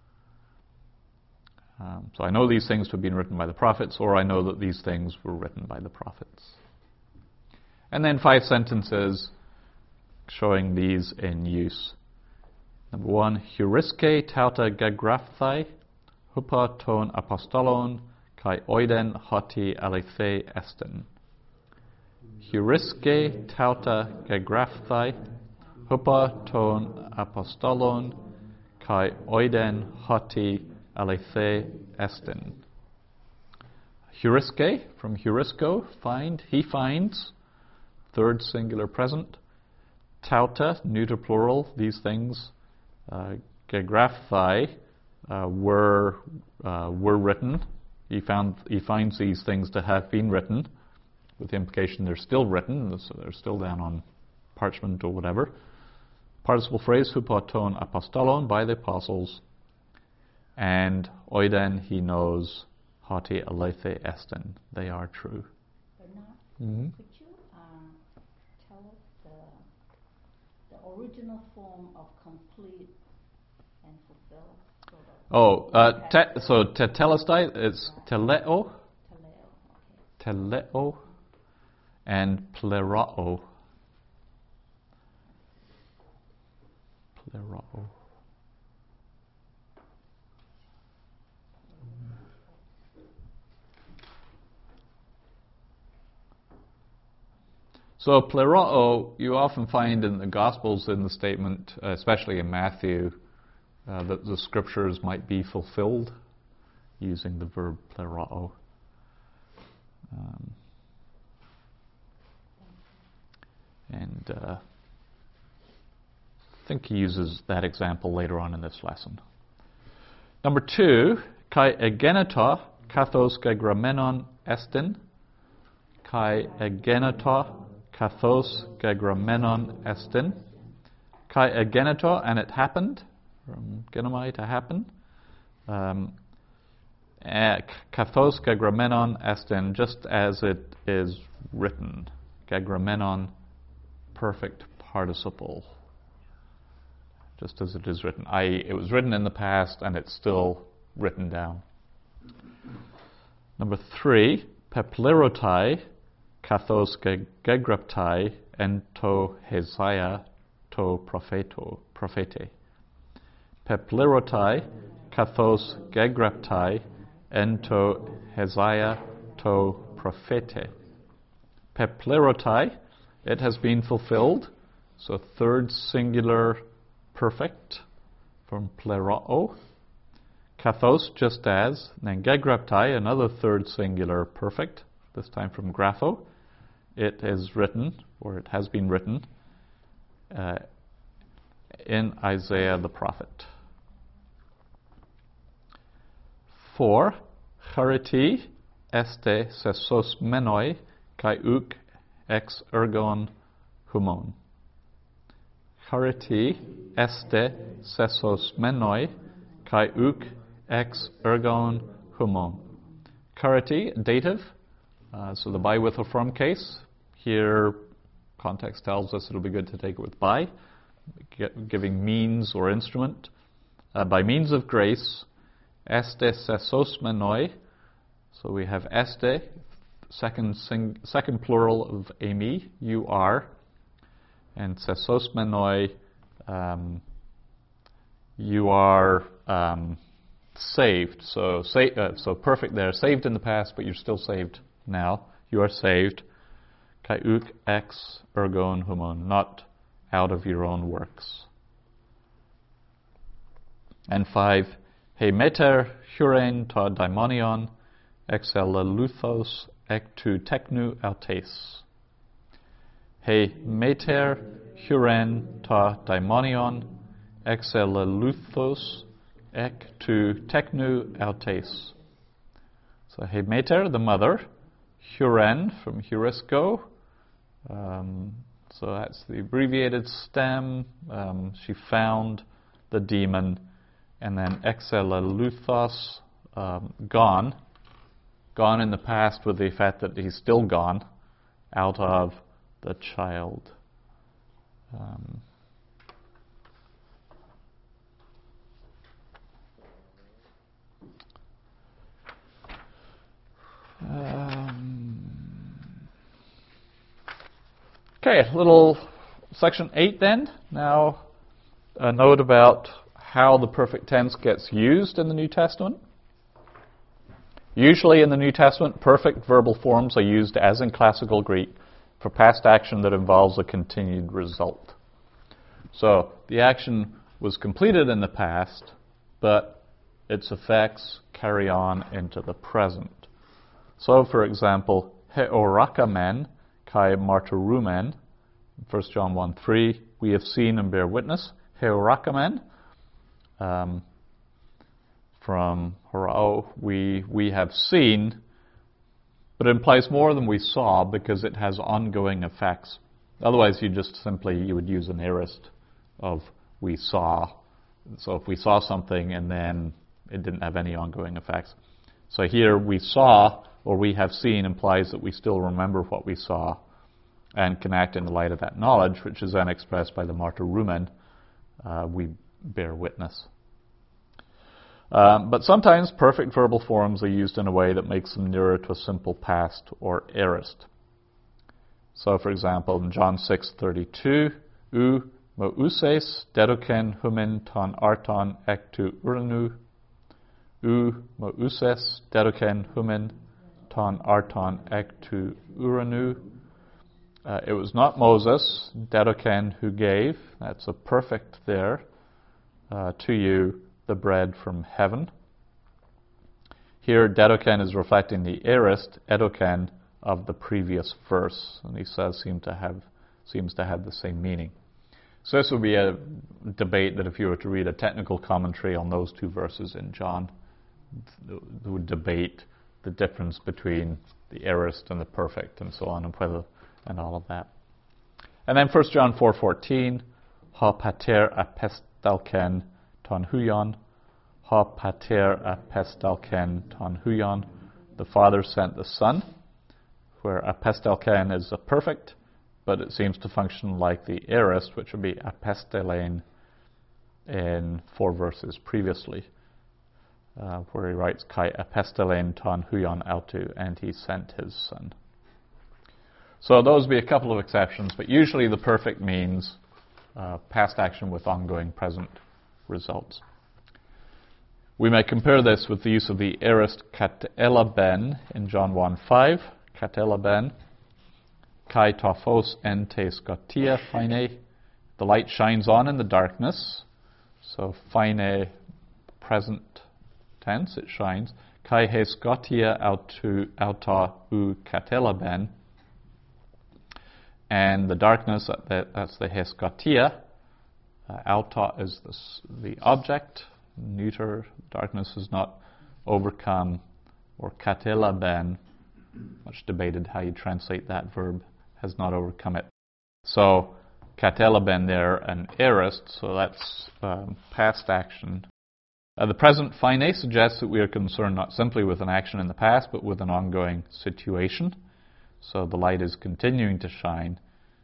Um, so I know these things to have been written by the prophets, or I know that these things were written by the prophets. And then five sentences showing these in use. Number one, heuriske tauta gegraphthai, hupaton apostolon, kai oiden hoti alethe esten. Heuriske tauta gegraphthai, hupaton apostolon, kai oiden hoti alethe esten. Heuriske, from heurisco, find, he finds, third singular present. Tauta, neuter plural, these things, uh, gegraphthai, uh, were uh, were written. He found he finds these things to have been written, with the implication they're still written, so they're still down on parchment or whatever. Participle phrase, hupaton apostolon, by the apostles, and oiden, he knows, hoti alethe esten, they are true. Bernard, Mm-hmm. could you uh, tell us the, the original form of complete and fulfill? So that Oh, uh, te, so tetelestai, it's teleo, teleo, okay. teleo, and pleroo. Pleroo. So pleroo, you often find in the Gospels in the statement, uh, especially in Matthew, uh, that the scriptures might be fulfilled using the verb pleroo. Um, and uh, I think he uses that example later on in this lesson. Number two, kai egeneta kathos gegramenon estin. Kai egeneta kathos gegramenon estin. Kai egeneta, and it happened, from genomai to happen. Um, kathos gegramenon estin, just as it is written. Gegramenon, perfect participle. Just as it is written. that is, it was written in the past and it's still written down. Number three, peplerotai, kathos gegraptai, ento hesia to propheto, prophete. Peplerotai, kathos gegraptai, ento hesia to prophete. Peplerotai, it has been fulfilled. So third singular perfect from pleroo. Kathos, just as. And then gegraptai, another third singular perfect, this time from grapho. It is written, or it has been written, uh, in Isaiah the prophet. Four, chariti este sesos menoi kai uk ex ergon humon. Chariti este sesos menoi kai uk ex ergon humon. Chariti, dative, uh, so the by with or from case. Here, context tells us it'll be good to take it with by, giving means or instrument. Uh, by means of grace, Este sesosmenoi. So we have este, second sing, second plural of eimi, you are, and sesosmenoi, um, you are um, saved. So sa- uh, so perfect there, saved in the past, but you're still saved now. You are saved. Kai uk ex ergon humon, not out of your own works. And five, he meter hurein ta daimonion ex eleuthos ek tu technu autes. He meter hurein ta daimonion ex eleuthos ek tu technu autes. So he meter, the mother, huren from heurisco. Um, so that's the abbreviated stem. Um, she found the demon. And then exeleuthos, um, gone. Gone in the past with the fact that he's still gone out of the child. Um, um, okay, little section eight then. Now a note about how the perfect tense gets used in the New Testament. Usually in the New Testament, perfect verbal forms are used, as in classical Greek, for past action that involves a continued result. So the action was completed in the past, but its effects carry on into the present. So, for example, heorakamen kai martyrumen, First John one three, we have seen and bear witness. Heorakamen, Um, from horao, we we have seen, but it implies more than we saw because it has ongoing effects. Otherwise, you just simply you would use an aorist of we saw. So if we saw something and then it didn't have any ongoing effects. So here we saw or we have seen implies that we still remember what we saw and can act in the light of that knowledge, which is then expressed by the martyrumen. Uh, we bear witness. Um, but sometimes perfect verbal forms are used in a way that makes them nearer to a simple past or aorist. So, for example, in John six thirty-two, u mouses dedoken humin ton arton ek tu uranu, u mouses dedoken humin ton arton ek tu uranu. Uh, it was not Moses, dedoken, who gave, that's a perfect there, uh, to you the bread from heaven. Here, dedoken is reflecting the aorist, edoken, of the previous verse, and he says seem to have seems to have the same meaning. So this would be a debate that if you were to read a technical commentary on those two verses in John, they would debate the difference between the aorist and the perfect and so on, and whether and all of that. And then First John four fourteen, ha pater apestalken ton huion, ha pater apestalken ton huion, the Father sent the Son, where apestalken is a perfect, but it seems to function like the aorist, which would be apestelein in four verses previously, uh, where he writes kai apestelein ton huion autu, and he sent his Son. So those would be a couple of exceptions, but usually the perfect means uh, past action with ongoing present results. We may compare this with the use of the aorist katelaben in John one five. Katelaben, kai tophos en te skotia phine. The light shines on in the darkness. So phine, present tense, it shines. Kai he skotia autu auta u katelaben. And the darkness, that's the heskatia. Uh, auta is the, the object. Neuter, darkness is not overcome. Or katelaben, much debated how you translate that verb, has not overcome it. So, katelaben there, an aorist, so that's um, past action. Uh, the present phine suggests that we are concerned not simply with an action in the past, but with an ongoing situation. So the light is continuing to shine,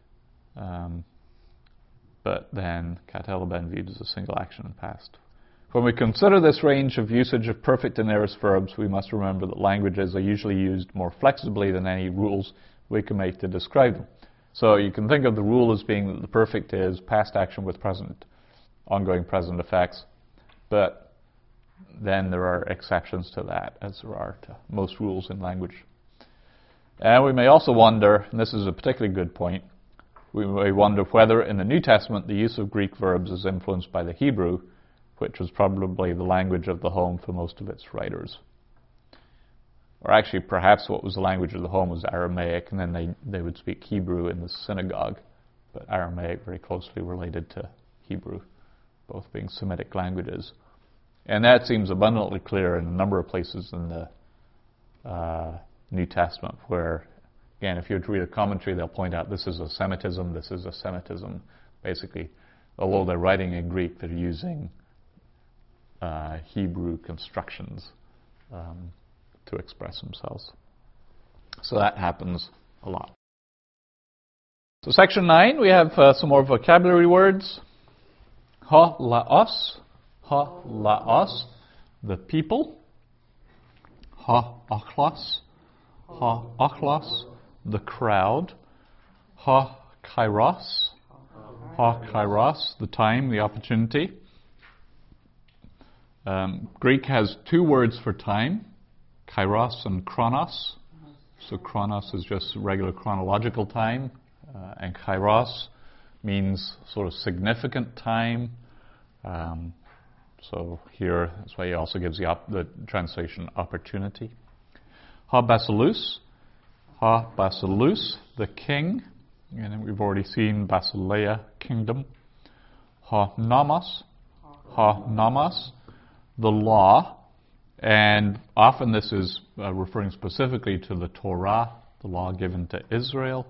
um, but then katelaben viewed as a single action in the past. When we consider this range of usage of perfect and aorist verbs, we must remember that languages are usually used more flexibly than any rules we can make to describe them. So you can think of the rule as being that the perfect is past action with present, ongoing present effects, but then there are exceptions to that, as there are to most rules in language. And we may also wonder, and this is a particularly good point, we may wonder whether in the New Testament the use of Greek verbs is influenced by the Hebrew, which was probably the language of the home for most of its writers. Or actually, perhaps what was the language of the home was Aramaic, and then they, they would speak Hebrew in the synagogue, but Aramaic very closely related to Hebrew, both being Semitic languages. And that seems abundantly clear in a number of places in the uh, New Testament, where, again, if you were to read a commentary, they'll point out this is a Semitism, this is a Semitism. Basically, although they're writing in Greek, they're using uh, Hebrew constructions um, to express themselves. So that happens a lot. So section nine, we have uh, some more vocabulary words. Ha laos, ha laos, the people. Ha achlos, ha achlos, the crowd. Ha kairos, ha kairos, the time, the opportunity. Um, Greek has two words for time, kairos and chronos. So chronos is just regular chronological time, uh, and kairos means sort of significant time. Um, so here, that's why he also gives the, op- the translation opportunity. Ha Basileus, Ha Basileus, the king, and we've already seen Basileia, kingdom. Ha Nomos, Ha Nomos, the law, and often this is uh, referring specifically to the Torah, the law given to Israel.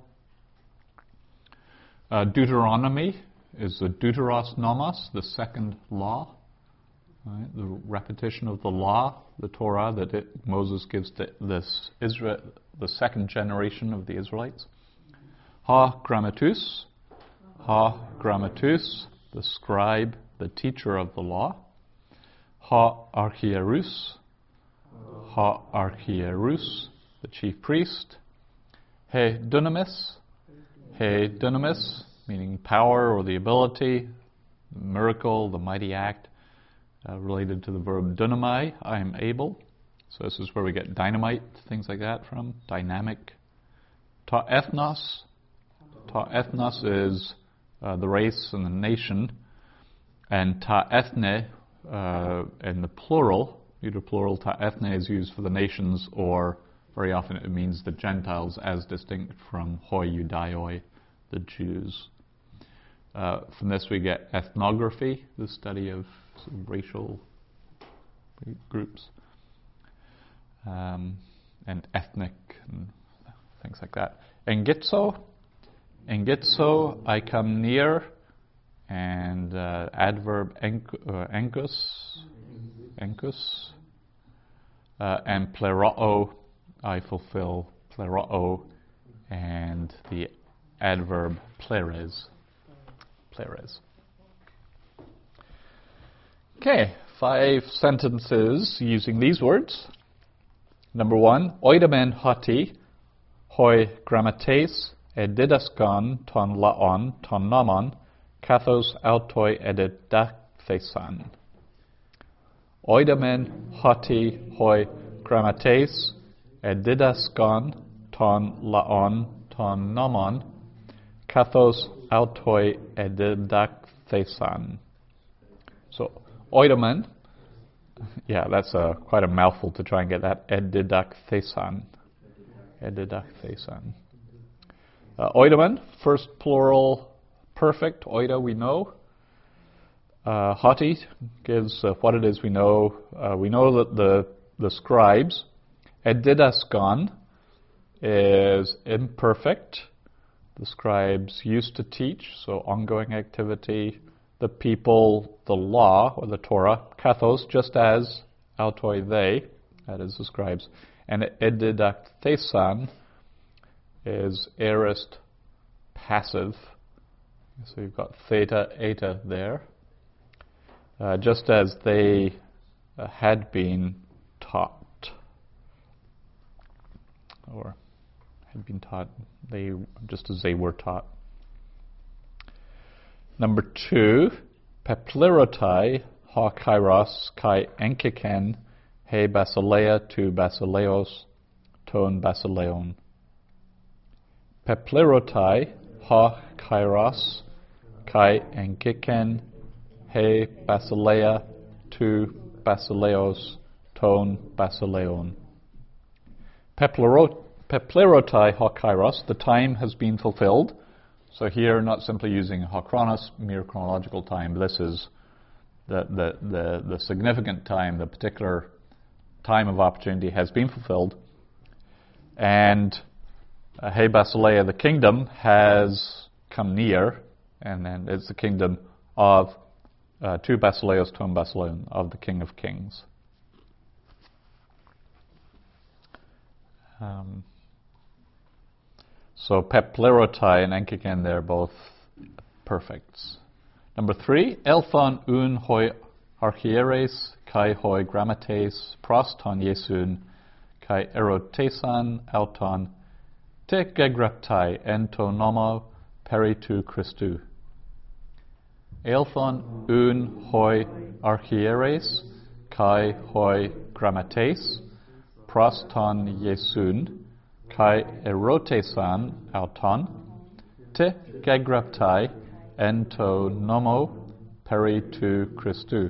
Uh, Deuteronomy is the Deuteros Nomos, the second law, right? The repetition of the law, the Torah that it, Moses gives to this Israel, the second generation of the Israelites. Ha Grammatus, Ha Grammatus, the scribe, the teacher of the law. Ha Archierus, Ha Archierus, the chief priest. He Dunamis, He Dunamis, meaning power or the ability, the miracle, the mighty act, uh, related to the verb dunamai, I am able. So this is where we get dynamite, things like that from, dynamic. Ta ethnos, ta ethnos is uh, the race and the nation, and ta ethne, uh, in the plural, either plural, ta ethne is used for the nations, or very often it means the Gentiles as distinct from hoi judaioi, the Jews. Uh, from this we get ethnography, the study of, sort of racial groups, um, and ethnic and things like that. Engitzo, engitzo, I come near, and uh, adverb enk- uh, enkus, enkus, uh, and pleroo, I fulfill, pleroo, and the adverb pleres, pleres. Okay, five sentences using these words. Number one, oidamen hoti, hoi grammates, edidaskon ton laon ton nomon, kathos autoi edidathesan. Oidamen hoti hoi grammates, edidaskon ton laon ton nomon, kathos autoi edidathesan. So, oidamen, yeah, that's a, quite a mouthful to try and get that, edidathesan. Edidathesan. Uh, oidamen, first plural perfect, oida we know. Uh, hoti gives uh, what it is we know. Uh, we know that the, the scribes, edidaskon, is imperfect. The scribes used to teach, so ongoing activity. The people, the law, or the Torah, kathos, just as autoi they, that is the scribes. And edidathesan is aorist passive. So you've got theta, eta there. uh, just as they uh, had been taught, or had been taught, they just as they were taught. Number two, peplerotai ha kairos kai enkiken he basileia tu basileos ton basileon. Peplerotai ha kairos kai enkiken he basileia tu basileos ton basileon. Peplerot Peplerotai ha kairos, the time has been fulfilled. So here, not simply using ha chronos, mere chronological time. This is the, the, the, the significant time, the particular time of opportunity has been fulfilled. And uh, He Basileia, the kingdom, has come near, and then it's the kingdom of uh, Tu Basileos Ton Basileon, of the King of Kings. Um, So peplerotai and enkiken, they're both perfects. Number three, elthon un hoi archieres kai hoi grammates proston Jesun kai erotesan auton te gegraptai ento nomo peritu Christu. Elthon un hoi archieres kai hoi grammates proston Jesun kai erotesan auton te gegraptai ento nomo peritu Christu.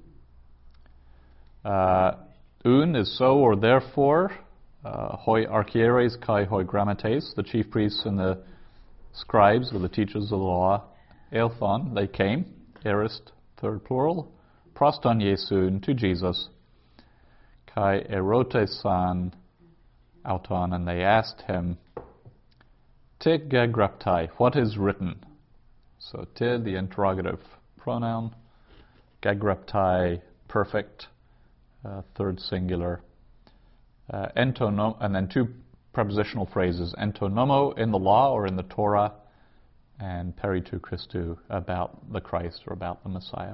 Uh, un is so or therefore, uh, hoi archieres kai hoi grammates, the chief priests and the scribes, or the teachers of the law, elthon, they came, aorist, third plural, proston Jesun, to Jesus, kai erotesan auton, and they asked him, te gegraptai, what is written? So te, the interrogative pronoun, gegraptai, perfect, uh, third singular, uh, ento nom, and then two prepositional phrases, ento nomo, in the law or in the Torah, and peritu Christu, about the Christ or about the Messiah.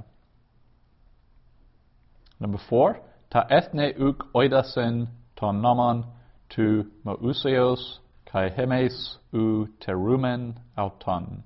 Number four, ta ethne uk oidasen ton nomon tu mouseos kai hemes u terumen auton.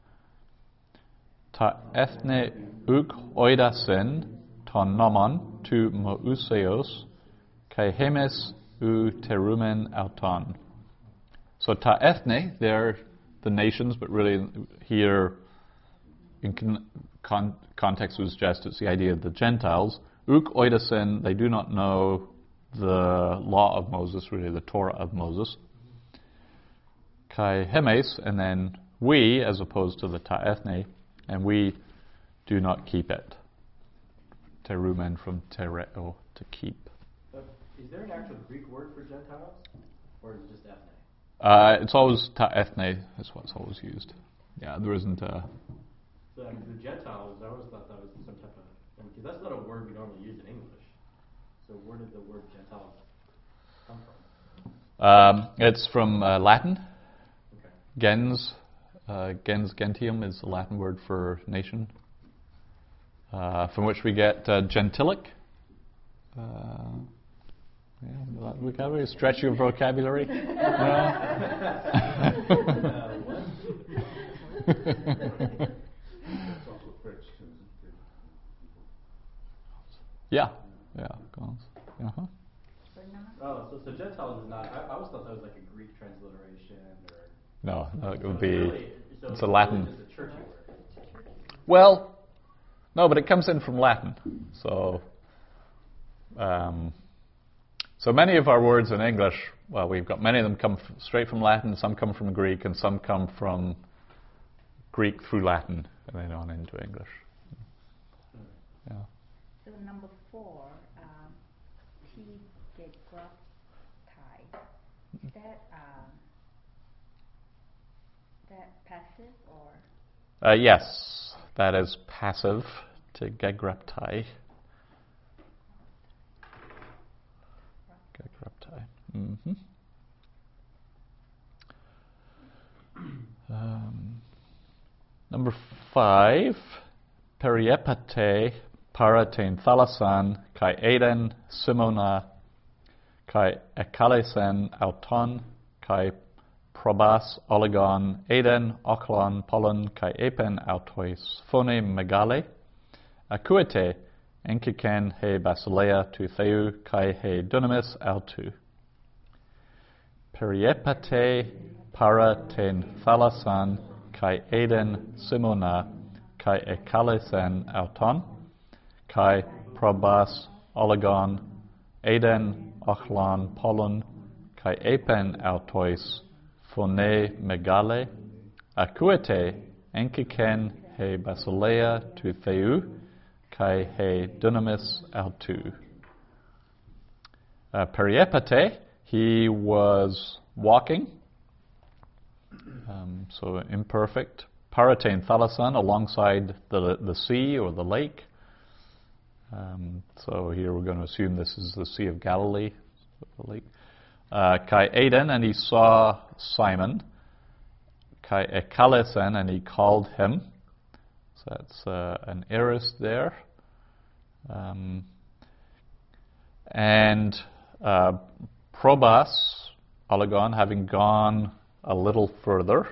Ta ethne uk oidasen ton nomon tu mouseos kai hemes u terumen auton. So ta ethne, they're the nations, but really here in con- con- context would suggest it's the idea of the Gentiles. Uk oidasen, they do not know the law of Moses, really the Torah of Moses. Kai hemes, and then we, as opposed to the ta ethne, and we do not keep it. Terumen from tereo, to keep. But is there an actual Greek word for Gentiles, or is it just ethne? Uh, it's always ta ethne, is what's always used. Yeah, there isn't a... So I mean, the Gentiles, I always thought that was some type of... I mean, 'cause that's not a word we normally use in English. So where did the word Gentile come from? Um, it's from uh, Latin. Okay. Gens, uh, gens gentium is the Latin word for nation, uh, from which we get uh, gentilic. Uh, yeah, vocabulary, stretch your vocabulary. yeah, yeah, goes. Uh-huh. Oh, so, so Gentiles is not... I, I always thought that was like a Greek transliteration, or... No, no, it would so be... Really, so it's a Latin... It's a churchy word. Well, no, but it comes in from Latin. So, um, so many of our words in English, well, we've got many of them come f- straight from Latin, some come from Greek, and some come from Greek through Latin, and then on into English. Yeah. So number four, um, T gegraptai. Is that um, that passive or? Uh, yes, that is passive, to gegraptai. Gegraptai. Mm-hmm. Um, number five, periepate para ten thalasan, kai eden simona, kai ekalesen auton, kai probas oligon eden ochlon polon, kai epen autois phone megale, acuete enkiken he basileia tu theu, kai he dunamis autu. Periepate para ten thalasan, kai eden simona, kai ekalesen auton, kai probas oligon eden ochlon polon, kai epen autois phone megale, acuete enkiken he basileia tu theu, kai he dunamis autu. Uh, periepate, he was walking, um, so imperfect. Paratein thalasan, alongside the the sea or the lake. Um, so here we're going to assume this is the Sea of Galilee, the lake. Uh, Kai Eden, and he saw Simon. Kai Ekalesen, and he called him. So that's uh, an aorist there. Um, and uh, probas, oligon, having gone a little further.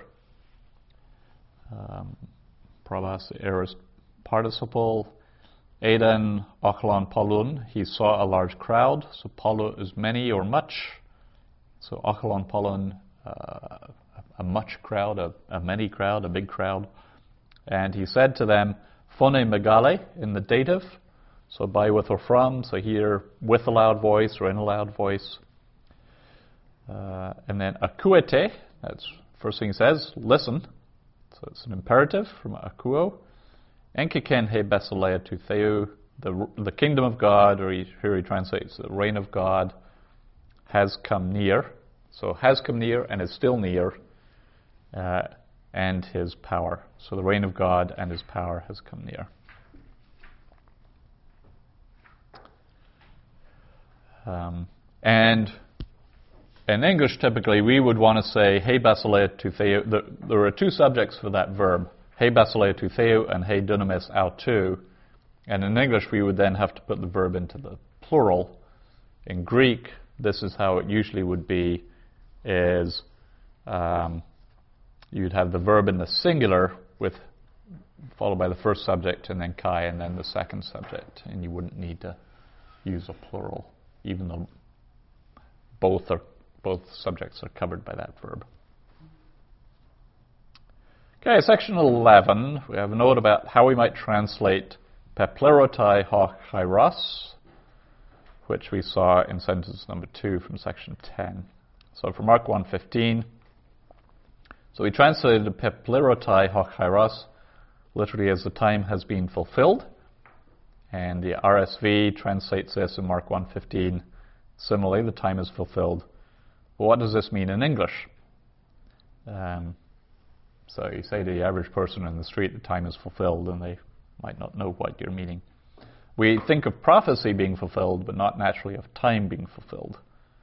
Um, probas, the aorist participle. Eden ochlon polun, he saw a large crowd. So polo is many or much. So ochlon polun, uh, a much crowd, a, a many crowd, a big crowd. And he said to them, phone megale, in the dative. So by, with, or from. So here, with a loud voice or in a loud voice. Uh, and then acuete, that's first thing he says, listen. So it's an imperative from akuo. Enkiken he basileia tu theu, the the kingdom of God, or he, here he translates the reign of God, has come near. So has come near and is still near, uh, and his power. So the reign of God and his power has come near. Um, and in English, typically, we would want to say, he basileia tu theu. There, there are two subjects for that verb. He basileia tu theu and he dunamis autu. And in English, we would then have to put the verb into the plural. In Greek, this is how it usually would be, is um, you'd have the verb in the singular with followed by the first subject and then kai and then the second subject. And you wouldn't need to use a plural, even though both are both subjects are covered by that verb. Okay, section eleven, we have a note about how we might translate peplerotai ho kairos, which we saw in sentence number two from section ten. So for Mark one fifteen, so we translated peplerotai ho kairos literally as the time has been fulfilled, and the R S V translates this in Mark one fifteen similarly, the time is fulfilled. Well, what does this mean in English? Um, So you say to the average person in the street, the time is fulfilled, and they might not know what you're meaning. We think of prophecy being fulfilled, but not naturally of time being fulfilled.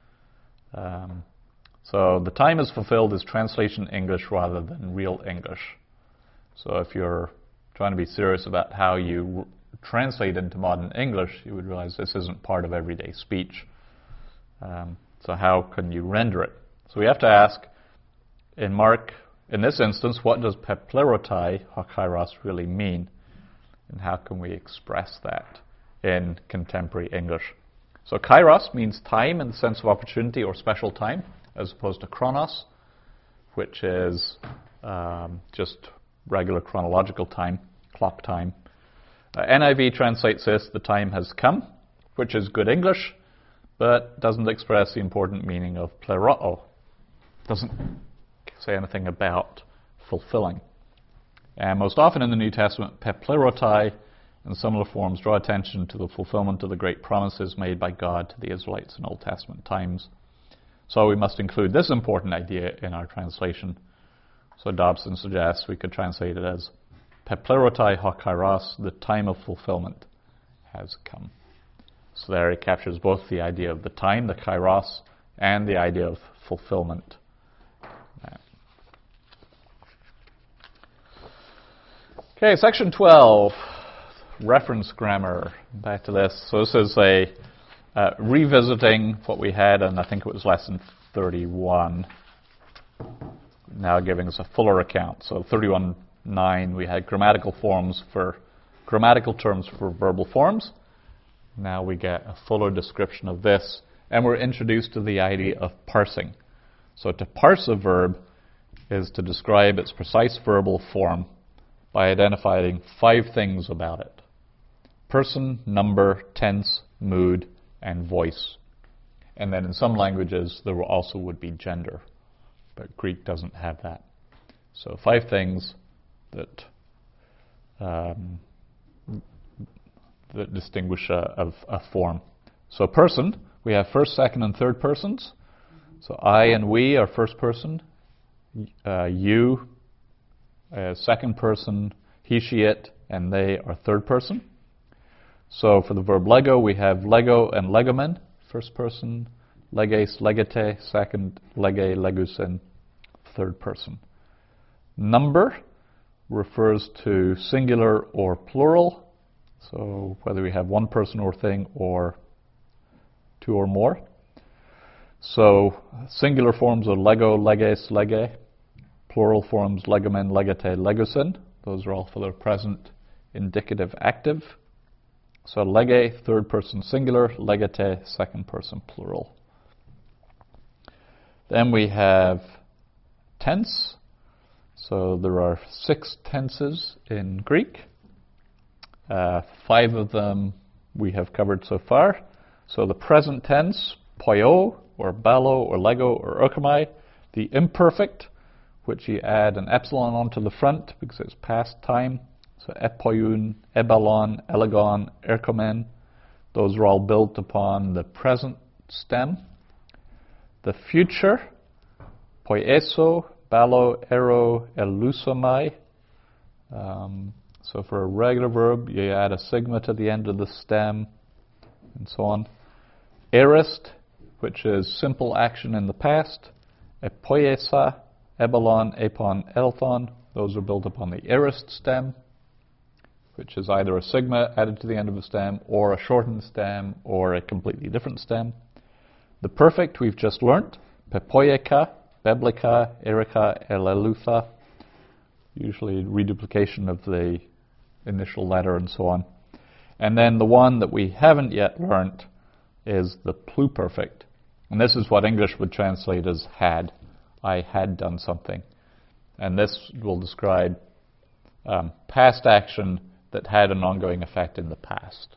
Um, so the time is fulfilled is translation English rather than real English. So if you're trying to be serious about how you r- translate into modern English, you would realize this isn't part of everyday speech. Um, so how can you render it? So we have to ask, in Mark, in this instance, what does peplerotai ho kairos really mean? And how can we express that in contemporary English? So kairos means time in the sense of opportunity or special time, as opposed to chronos, which is um, just regular chronological time, clock time. Uh, N I V translates this, the time has come, which is good English, but doesn't express the important meaning of pleroo. Doesn't say anything about fulfilling. And most often in the New Testament, peplerotai and similar forms draw attention to the fulfillment of the great promises made by God to the Israelites in Old Testament times. So we must include this important idea in our translation. So Dobson suggests we could translate it as peplerotai ho kairos, the time of fulfillment has come. So there it captures both the idea of the time, the kairos, and the idea of fulfillment. Okay, section twelve. reference grammar. Back to this. So this is a uh, revisiting what we had, and I think it was lesson thirty-one. Now giving us a fuller account. So thirty-one point nine, we had grammatical forms for grammatical terms for verbal forms. Now we get a fuller description of this, and we're introduced to the idea of parsing. So to parse a verb is to describe its precise verbal form by identifying five things about it: person, number, tense, mood, and voice. And then in some languages there also would be gender, but Greek doesn't have that. So five things that um, that distinguish a, a, a form. So person, we have first, second, and third persons. So I and we are first person. Uh, you, uh, second person. He, she, it, and they are third person. So for the verb lego, we have lego and legomen, first person. Leges, legete, second. Lege, legusen, third person. Number refers to singular or plural. So whether we have one person or thing or two or more. So singular forms are lego, leges, lege. Plural forms legomen, legete, legusen. Those are all for their present indicative active. So lege, third person singular. Legete, second person plural. Then we have tense. So there are six tenses in Greek. Uh, five of them we have covered so far. So the present tense, poio, or balo, or lego, or erchomai. The imperfect, which you add an epsilon onto the front because it's past time. So epoion, ebalon, elegon, erchomen. Those are all built upon the present stem. The future, poieso, balo, ero, elusomai. Um, so for a regular verb, you add a sigma to the end of the stem, and so on. Aorist, which is simple action in the past. Epoiesa, ebalon, epon, elthon. Those are built upon the aorist stem, which is either a sigma added to the end of the stem, or a shortened stem, or a completely different stem. The perfect we've just learnt. Pepoieka, beblica, erica, elelutha. Usually reduplication of the initial letter and so on. And then the one that we haven't yet learnt is the pluperfect. And this is what English would translate as had. I had done something. And this will describe um, past action that had an ongoing effect in the past.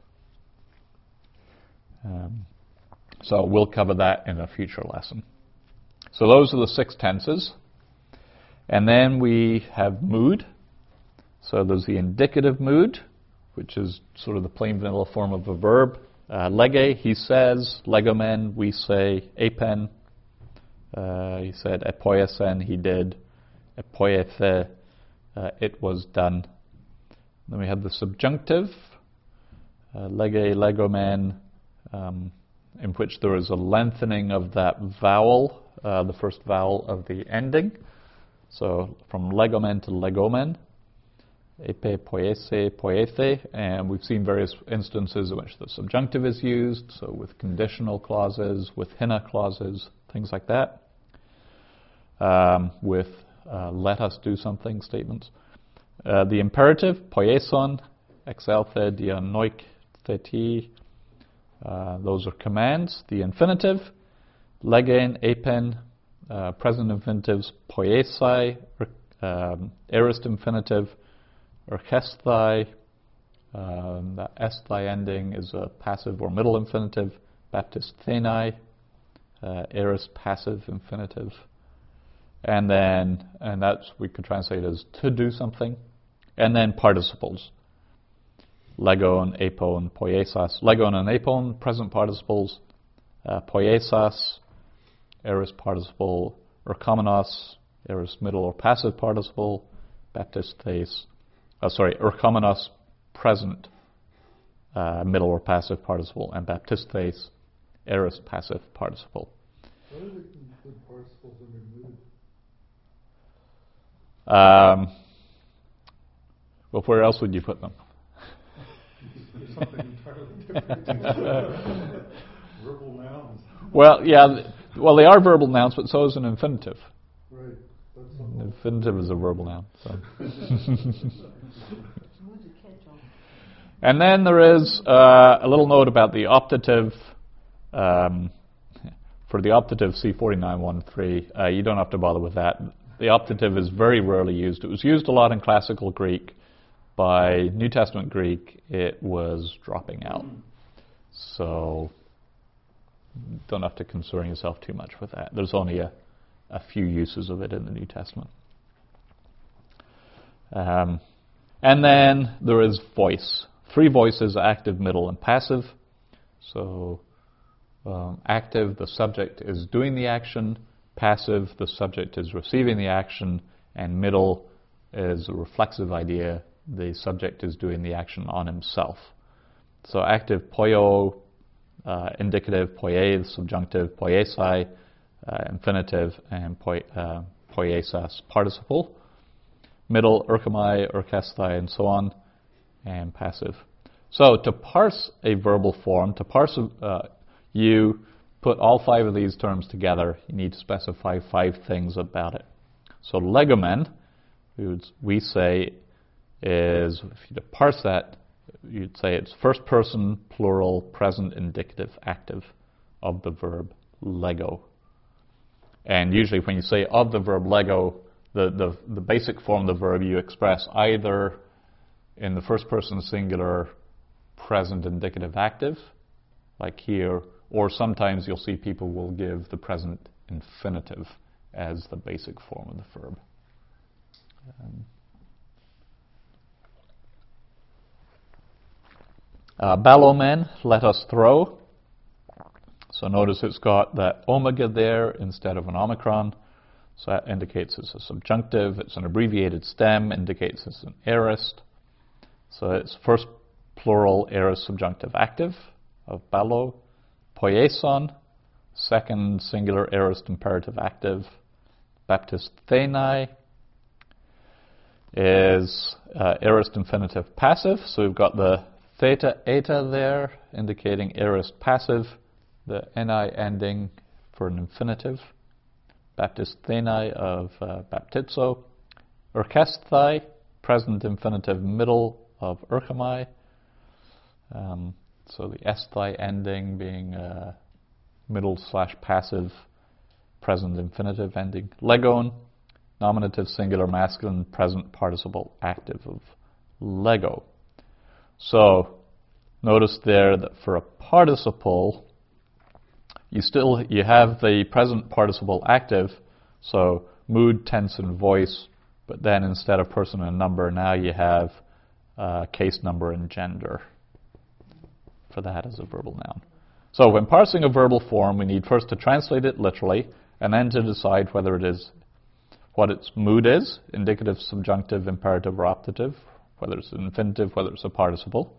Um, so we'll cover that in a future lesson. So those are the six tenses. And then we have mood. So there's the indicative mood, which is sort of the plain vanilla form of a verb. Uh, lege, he says. Legomen, we say. Apen, uh, he said. Epoiesen, he did. Epoiethe, uh, it was done. Then we have the subjunctive. Uh, lege, legomen, um, in which there is a lengthening of that vowel, uh, the first vowel of the ending. So from legomen to legomen, epe, poiese, poiethe, and we've seen various instances in which the subjunctive is used, so with conditional clauses, with hina clauses, things like that, um, with uh, let us do something statements. Uh, the imperative, poieson, exalthe, dianoik, theti, uh, those are commands. The infinitive, legen, apen, Uh, present infinitives, poiesai, um, aorist infinitive, orchesthai, um, the esthai ending is a passive or middle infinitive, baptisthenai, uh, aorist passive infinitive, and then, and that's, we could translate as to do something, and then participles, legon, apon, poiesas, legon and apon, present participles, uh, poiesas, aorist participle, erchomenos, aorist middle or passive participle, baptisthes, uh, sorry, erchomenos, present uh, middle or passive participle, and baptisthes, aorist passive participle. What are the good participles under mood? Um, well, where else would you put them? Something entirely different. Verbal nouns. Well, yeah, th- well, they are verbal nouns, but so is an infinitive. Right. That's An something. infinitive is a verbal noun. So. Who's the catch-all? And then there is uh, a little note about the optative. Um, for the optative C forty-nine one three, uh, you don't have to bother with that. The optative is very rarely used. It was used a lot in classical Greek. By New Testament Greek, it was dropping out. So don't have to concern yourself too much with that. There's only a, a few uses of it in the New Testament. Um, and then there is voice. Three voices, active, middle, and passive. So um, active, the subject is doing the action. Passive, the subject is receiving the action. And middle is a reflexive idea. The subject is doing the action on himself. So active, poio, uh, indicative, poie, the subjunctive, poiesai, uh, infinitive, and poi, uh, poiesas, participle. Middle, erchomai, erchestai, and so on, and passive. So to parse a verbal form, to parse, uh, you put all five of these terms together. You need to specify five things about it. So legomen, we, would, we say, is, if you to parse that, you'd say it's first person, plural, present, indicative, active of the verb lego. And usually when you say of the verb lego, the, the, the basic form of the verb you express either in the first person singular, present, indicative, active, like here, or sometimes you'll see people will give the present infinitive as the basic form of the verb. Um, Uh, Ballomen, let us throw. So notice it's got that omega there instead of an omicron. So that indicates it's a subjunctive. It's an abbreviated stem, indicates it's an aorist. So it's first plural aorist subjunctive active of ballo. Poieson, second singular aorist imperative active. Baptistheni is uh, aorist infinitive passive. So we've got the theta, eta there, indicating aorist passive, the ni ending for an infinitive. Baptistheni of uh, baptizo. Erchesthai, present infinitive middle of erchomai. Um, so the esthai ending being uh, middle slash passive, present infinitive ending. Legon, nominative singular masculine, present participle active of lego. So notice there that for a participle, you still you have the present participle active, so mood, tense, and voice, but then instead of person and number, now you have uh, case, number, and gender for that as a verbal noun. So when parsing a verbal form, we need first to translate it literally, and then to decide whether it is what its mood is, indicative, subjunctive, imperative, or optative, whether it's an infinitive, whether it's a participle.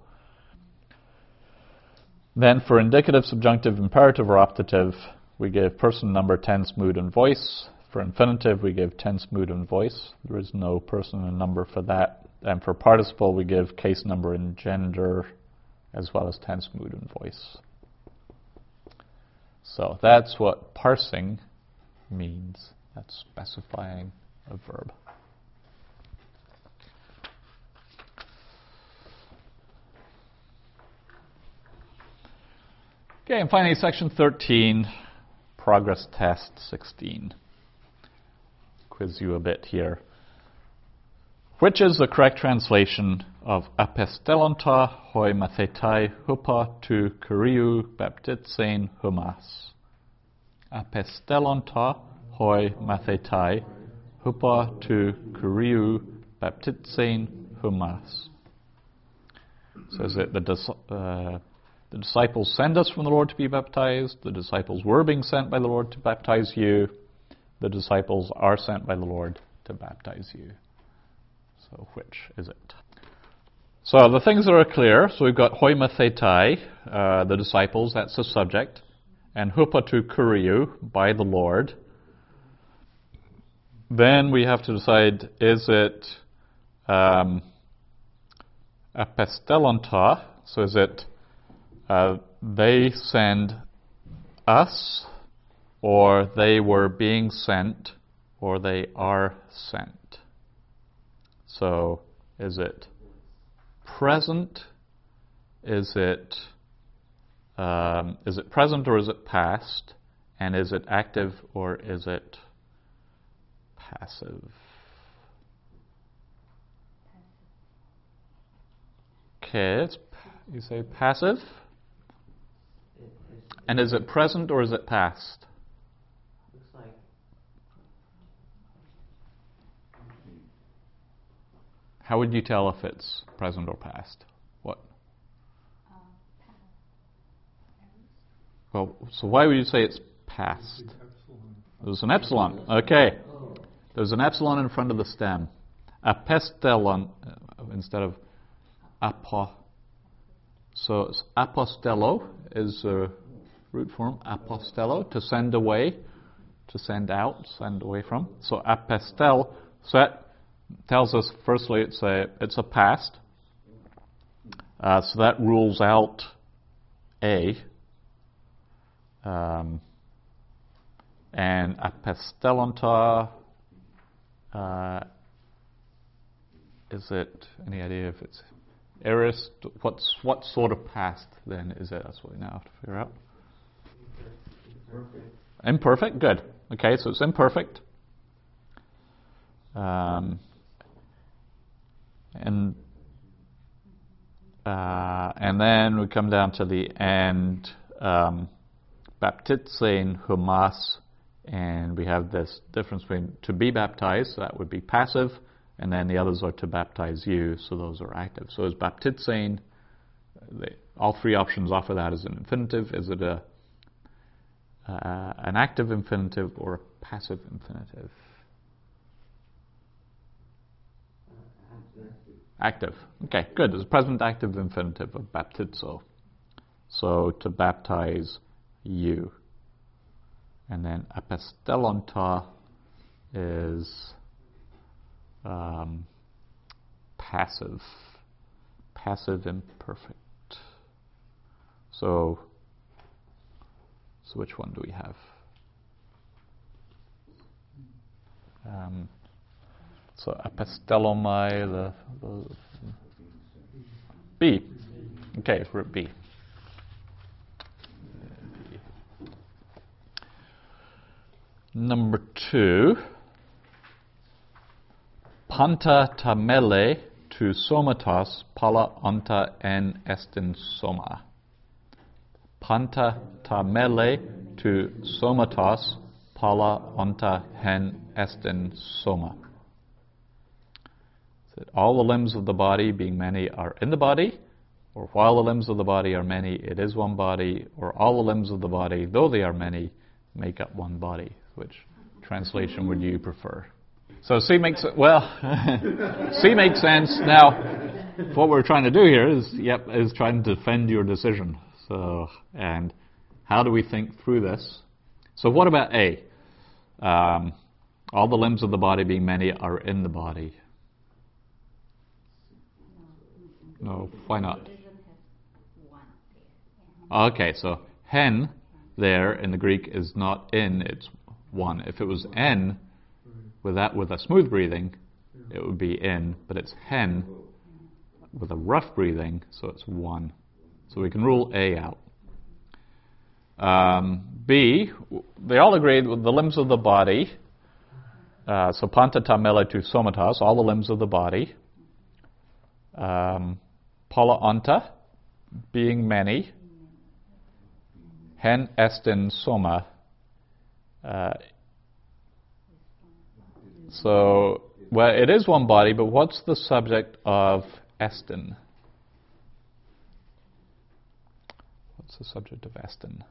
Then for indicative, subjunctive, imperative, or optative, we give person, number, tense, mood, and voice. For infinitive, we give tense, mood, and voice. There is no person and number for that. And for participle, we give case, number, and gender, as well as tense, mood, and voice. So that's what parsing means. That's specifying a verb. Okay, and finally, section thirteen, progress test sixteen. Quiz you a bit here. Which is the correct translation of apestelonta hoi mathetai hupa tu kuriou baptitsein humas? Apestelonta hoi mathetai hupa tu kuriou baptitsein humas. Says that the dis- uh, the disciples send us from the Lord to be baptized. The disciples were being sent by the Lord to baptize you. The disciples are sent by the Lord to baptize you. So which is it? So the things that are clear. So we've got hoi mathetai, uh, the disciples, that's the subject. And hupatu kuriou, by the Lord. Then we have to decide, is it um, apestelonta, So is it uh, they send us, or they were being sent, or they are sent? So is it present? Is it um, is it present or is it past? And is it active or is it passive? Okay, it's, you say passive. It, it's, And is it present or is it past? looks like How would you tell if it's present or past? What? Uh, past. Well, so why would you say it's past? The epsilon. There's an epsilon. Okay. There's an epsilon in front of the stem. Apostellon uh, instead of apo. So it's apostello is a root form. Apostello, to send away, to send out, send away from. So apostel, so that tells us firstly it's a it's a past. Uh, so that rules out A. Um, and apostellonta, uh, is it, any idea if it's aorist? What's, what sort of past then is it? That's what we now have to figure out. perfect. Imperfect, good. Okay, so it's imperfect. Um, and uh, and then we come down to the end, um, baptizein humas, and we have this difference between to be baptized, so that would be passive, and then the others are to baptize you, so those are active. So is baptizein, they, all three options offer that as an infinitive. Is it a uh, an active infinitive or a passive infinitive? Uh, active. Active. Okay, good. It's a present active infinitive of baptizo. So to baptize you. And then apostellonta is um, passive. Passive imperfect. So, so which one do we have? Um, so apostellomai, the, the B. Okay, for B. Number two, panta tamele tu somatos pala onta en estin soma. Panta tamele tu somatos pala onta hen estin soma. That all the limbs of the body, being many, are in the body, or while the limbs of the body are many, it is one body, or all the limbs of the body, though they are many, make up one body. Which translation would you prefer? So C makes well, C makes sense. Now, what we're trying to do here is, yep, is trying to defend your decision. So, and how do we think through this? So, what about A? Um, all the limbs of the body, being many, are in the body. No, why not? Okay, so hen there in the Greek is not in, it's one. If it was en with that with a smooth breathing, it would be in, but it's hen with a rough breathing, so it's one. So we can rule A out. Um, B, they all agreed with the limbs of the body. Uh, so panta tamele tu somatos, all the limbs of the body. Um, Pala onta, being many. Hen estin soma. Uh, so, well, it is one body, but what's the subject of estin? What's the subject of estin?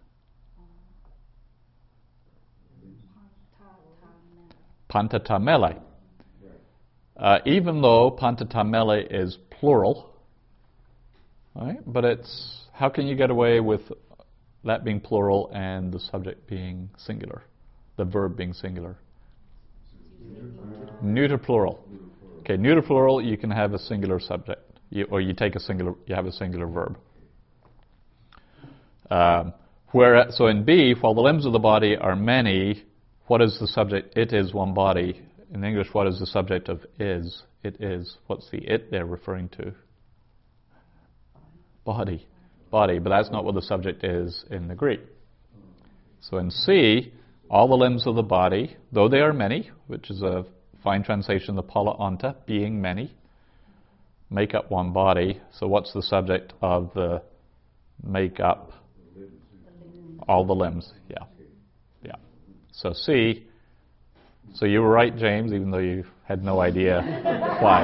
Pantatamele. Uh, even though pantatamele is plural, right? But it's, how can you get away with that being plural and the subject being singular, the verb being singular? Neuter plural. Okay, neuter plural, you can have a singular subject. you, or you take a singular, you have a singular verb. Um, where so in B, while the limbs of the body are many, what is the subject? It is one body. In English, what is the subject of is? It is. What's the it they're referring to? Body. Body, but that's not what the subject is in the Greek. So in C, all the limbs of the body, though they are many, which is a fine translation of the pola onta, being many, make up one body. So what's the subject of the make up? All the limbs, yeah. Yeah. So C, so you were right, James, even though you had no idea why.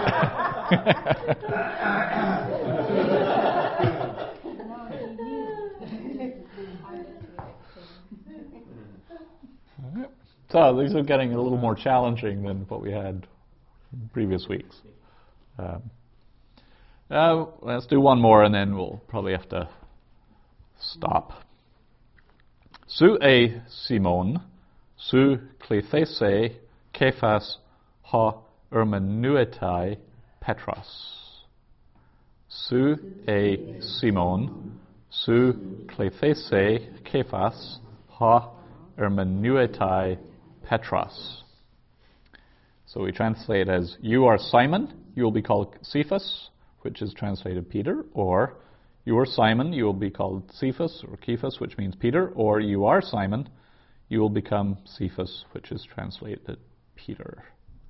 So these are getting a little more challenging than what we had in previous weeks. Um, uh, let's do one more and then we'll probably have to stop. Su e Simon, su klethese, kephas ha hermeneutai Petros. Su e Simon, su klethese, kephas ha hermeneutai Petros. So we translate as, you are Simon, you will be called Cephas, which is translated Peter, or you are Simon, you will be called Cephas, or Kephas, which means Peter, or you are Simon, you will become Cephas, which is translated Peter.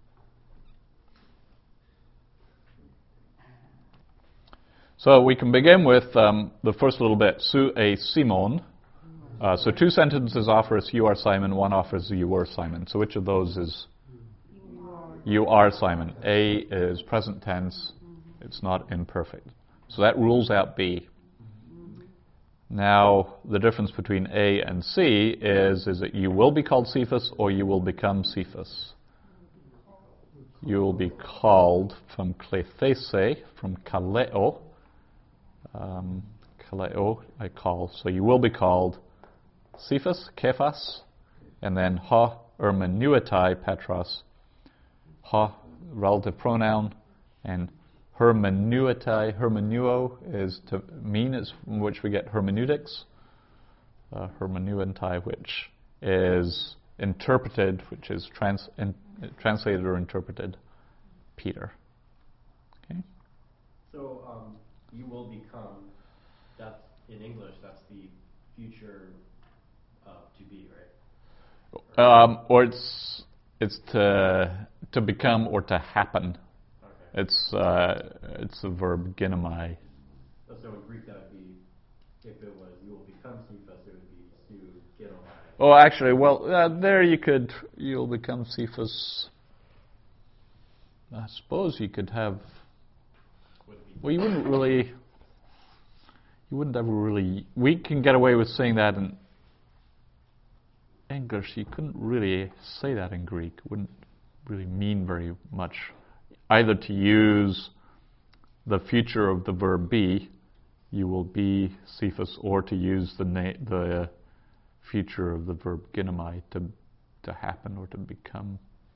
So we can begin with um, the first little bit, su e Simon. Uh, so two sentences offer us you are Simon, one offers you were Simon. So which of those is you are Simon? A is present tense, it's not imperfect. So that rules out B. Now, the difference between A and C is, is that you will be called Cephas or you will become Cephas. You will be called from klethese, from kaleo. Um, kaleo, I call. So you will be called Cephas, Kephas, and then ha hermeneutai Petros. Ha, relative pronoun, and hermeneutai, hermeneuo is to mean, is from which we get hermeneutics. Uh, hermeneutai, which is interpreted, which is trans, in, translated or interpreted, Peter. Okay. So um, you will become. That's in English. That's the future uh, to be, right? Um, or it's it's to to become or to happen. Okay. It's uh, it's the verb ginomai. So, so in Greek that would be, if it was you will become Cephas, it would be su ginomai. Oh, actually, well, uh, there you could, you'll become Cephas. I suppose you could have, well, you wouldn't really, you wouldn't ever really, we can get away with saying that in English. You couldn't really say that in Greek. It wouldn't really mean very much. Either to use the future of the verb be, you will be Cephas, or to use the na- the future of the verb ginomai, to to happen or to become.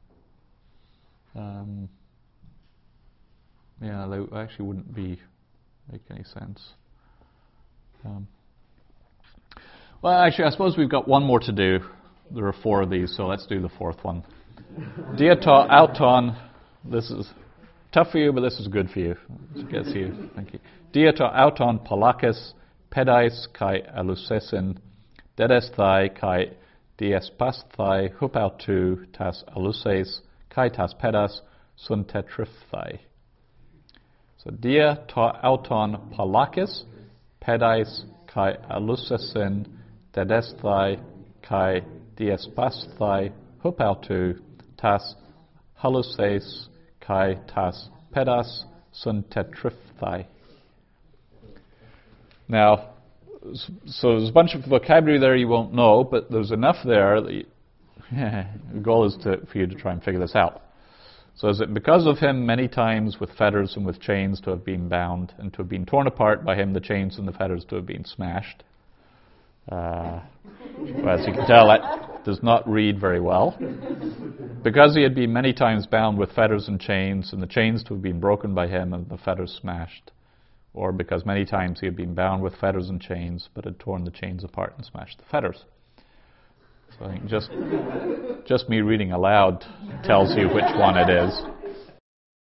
Um, yeah, they actually wouldn't be make any sense. Um, well, actually, I suppose we've got one more to do. There are four of these, so let's do the fourth one. Diato auton. This is tough for you, but this is good for you. It gets you. Thank you. Diato auton palakis pedais kai alusesin dedesthai kai diespasthai hupautu tas aluses kai tas pedas sun tetrifthai. So dia ta auton palakis pedais kai alusesin dedesthai kai diespasthai hupautu tas haluses kai tas pedas sun tetrifthai. Now, so there's a bunch of vocabulary there you won't know, but there's enough there that you, the goal is to, for you to try and figure this out. So is it because of him many times with fetters and with chains to have been bound and to have been torn apart, by him the chains and the fetters to have been smashed? Uh, well, as you can tell, that, does not read very well. Because he had been many times bound with fetters and chains, and the chains to have been broken by him and the fetters smashed. Or because many times he had been bound with fetters and chains, but had torn the chains apart and smashed the fetters. So I think just, just me reading aloud tells you which one it is.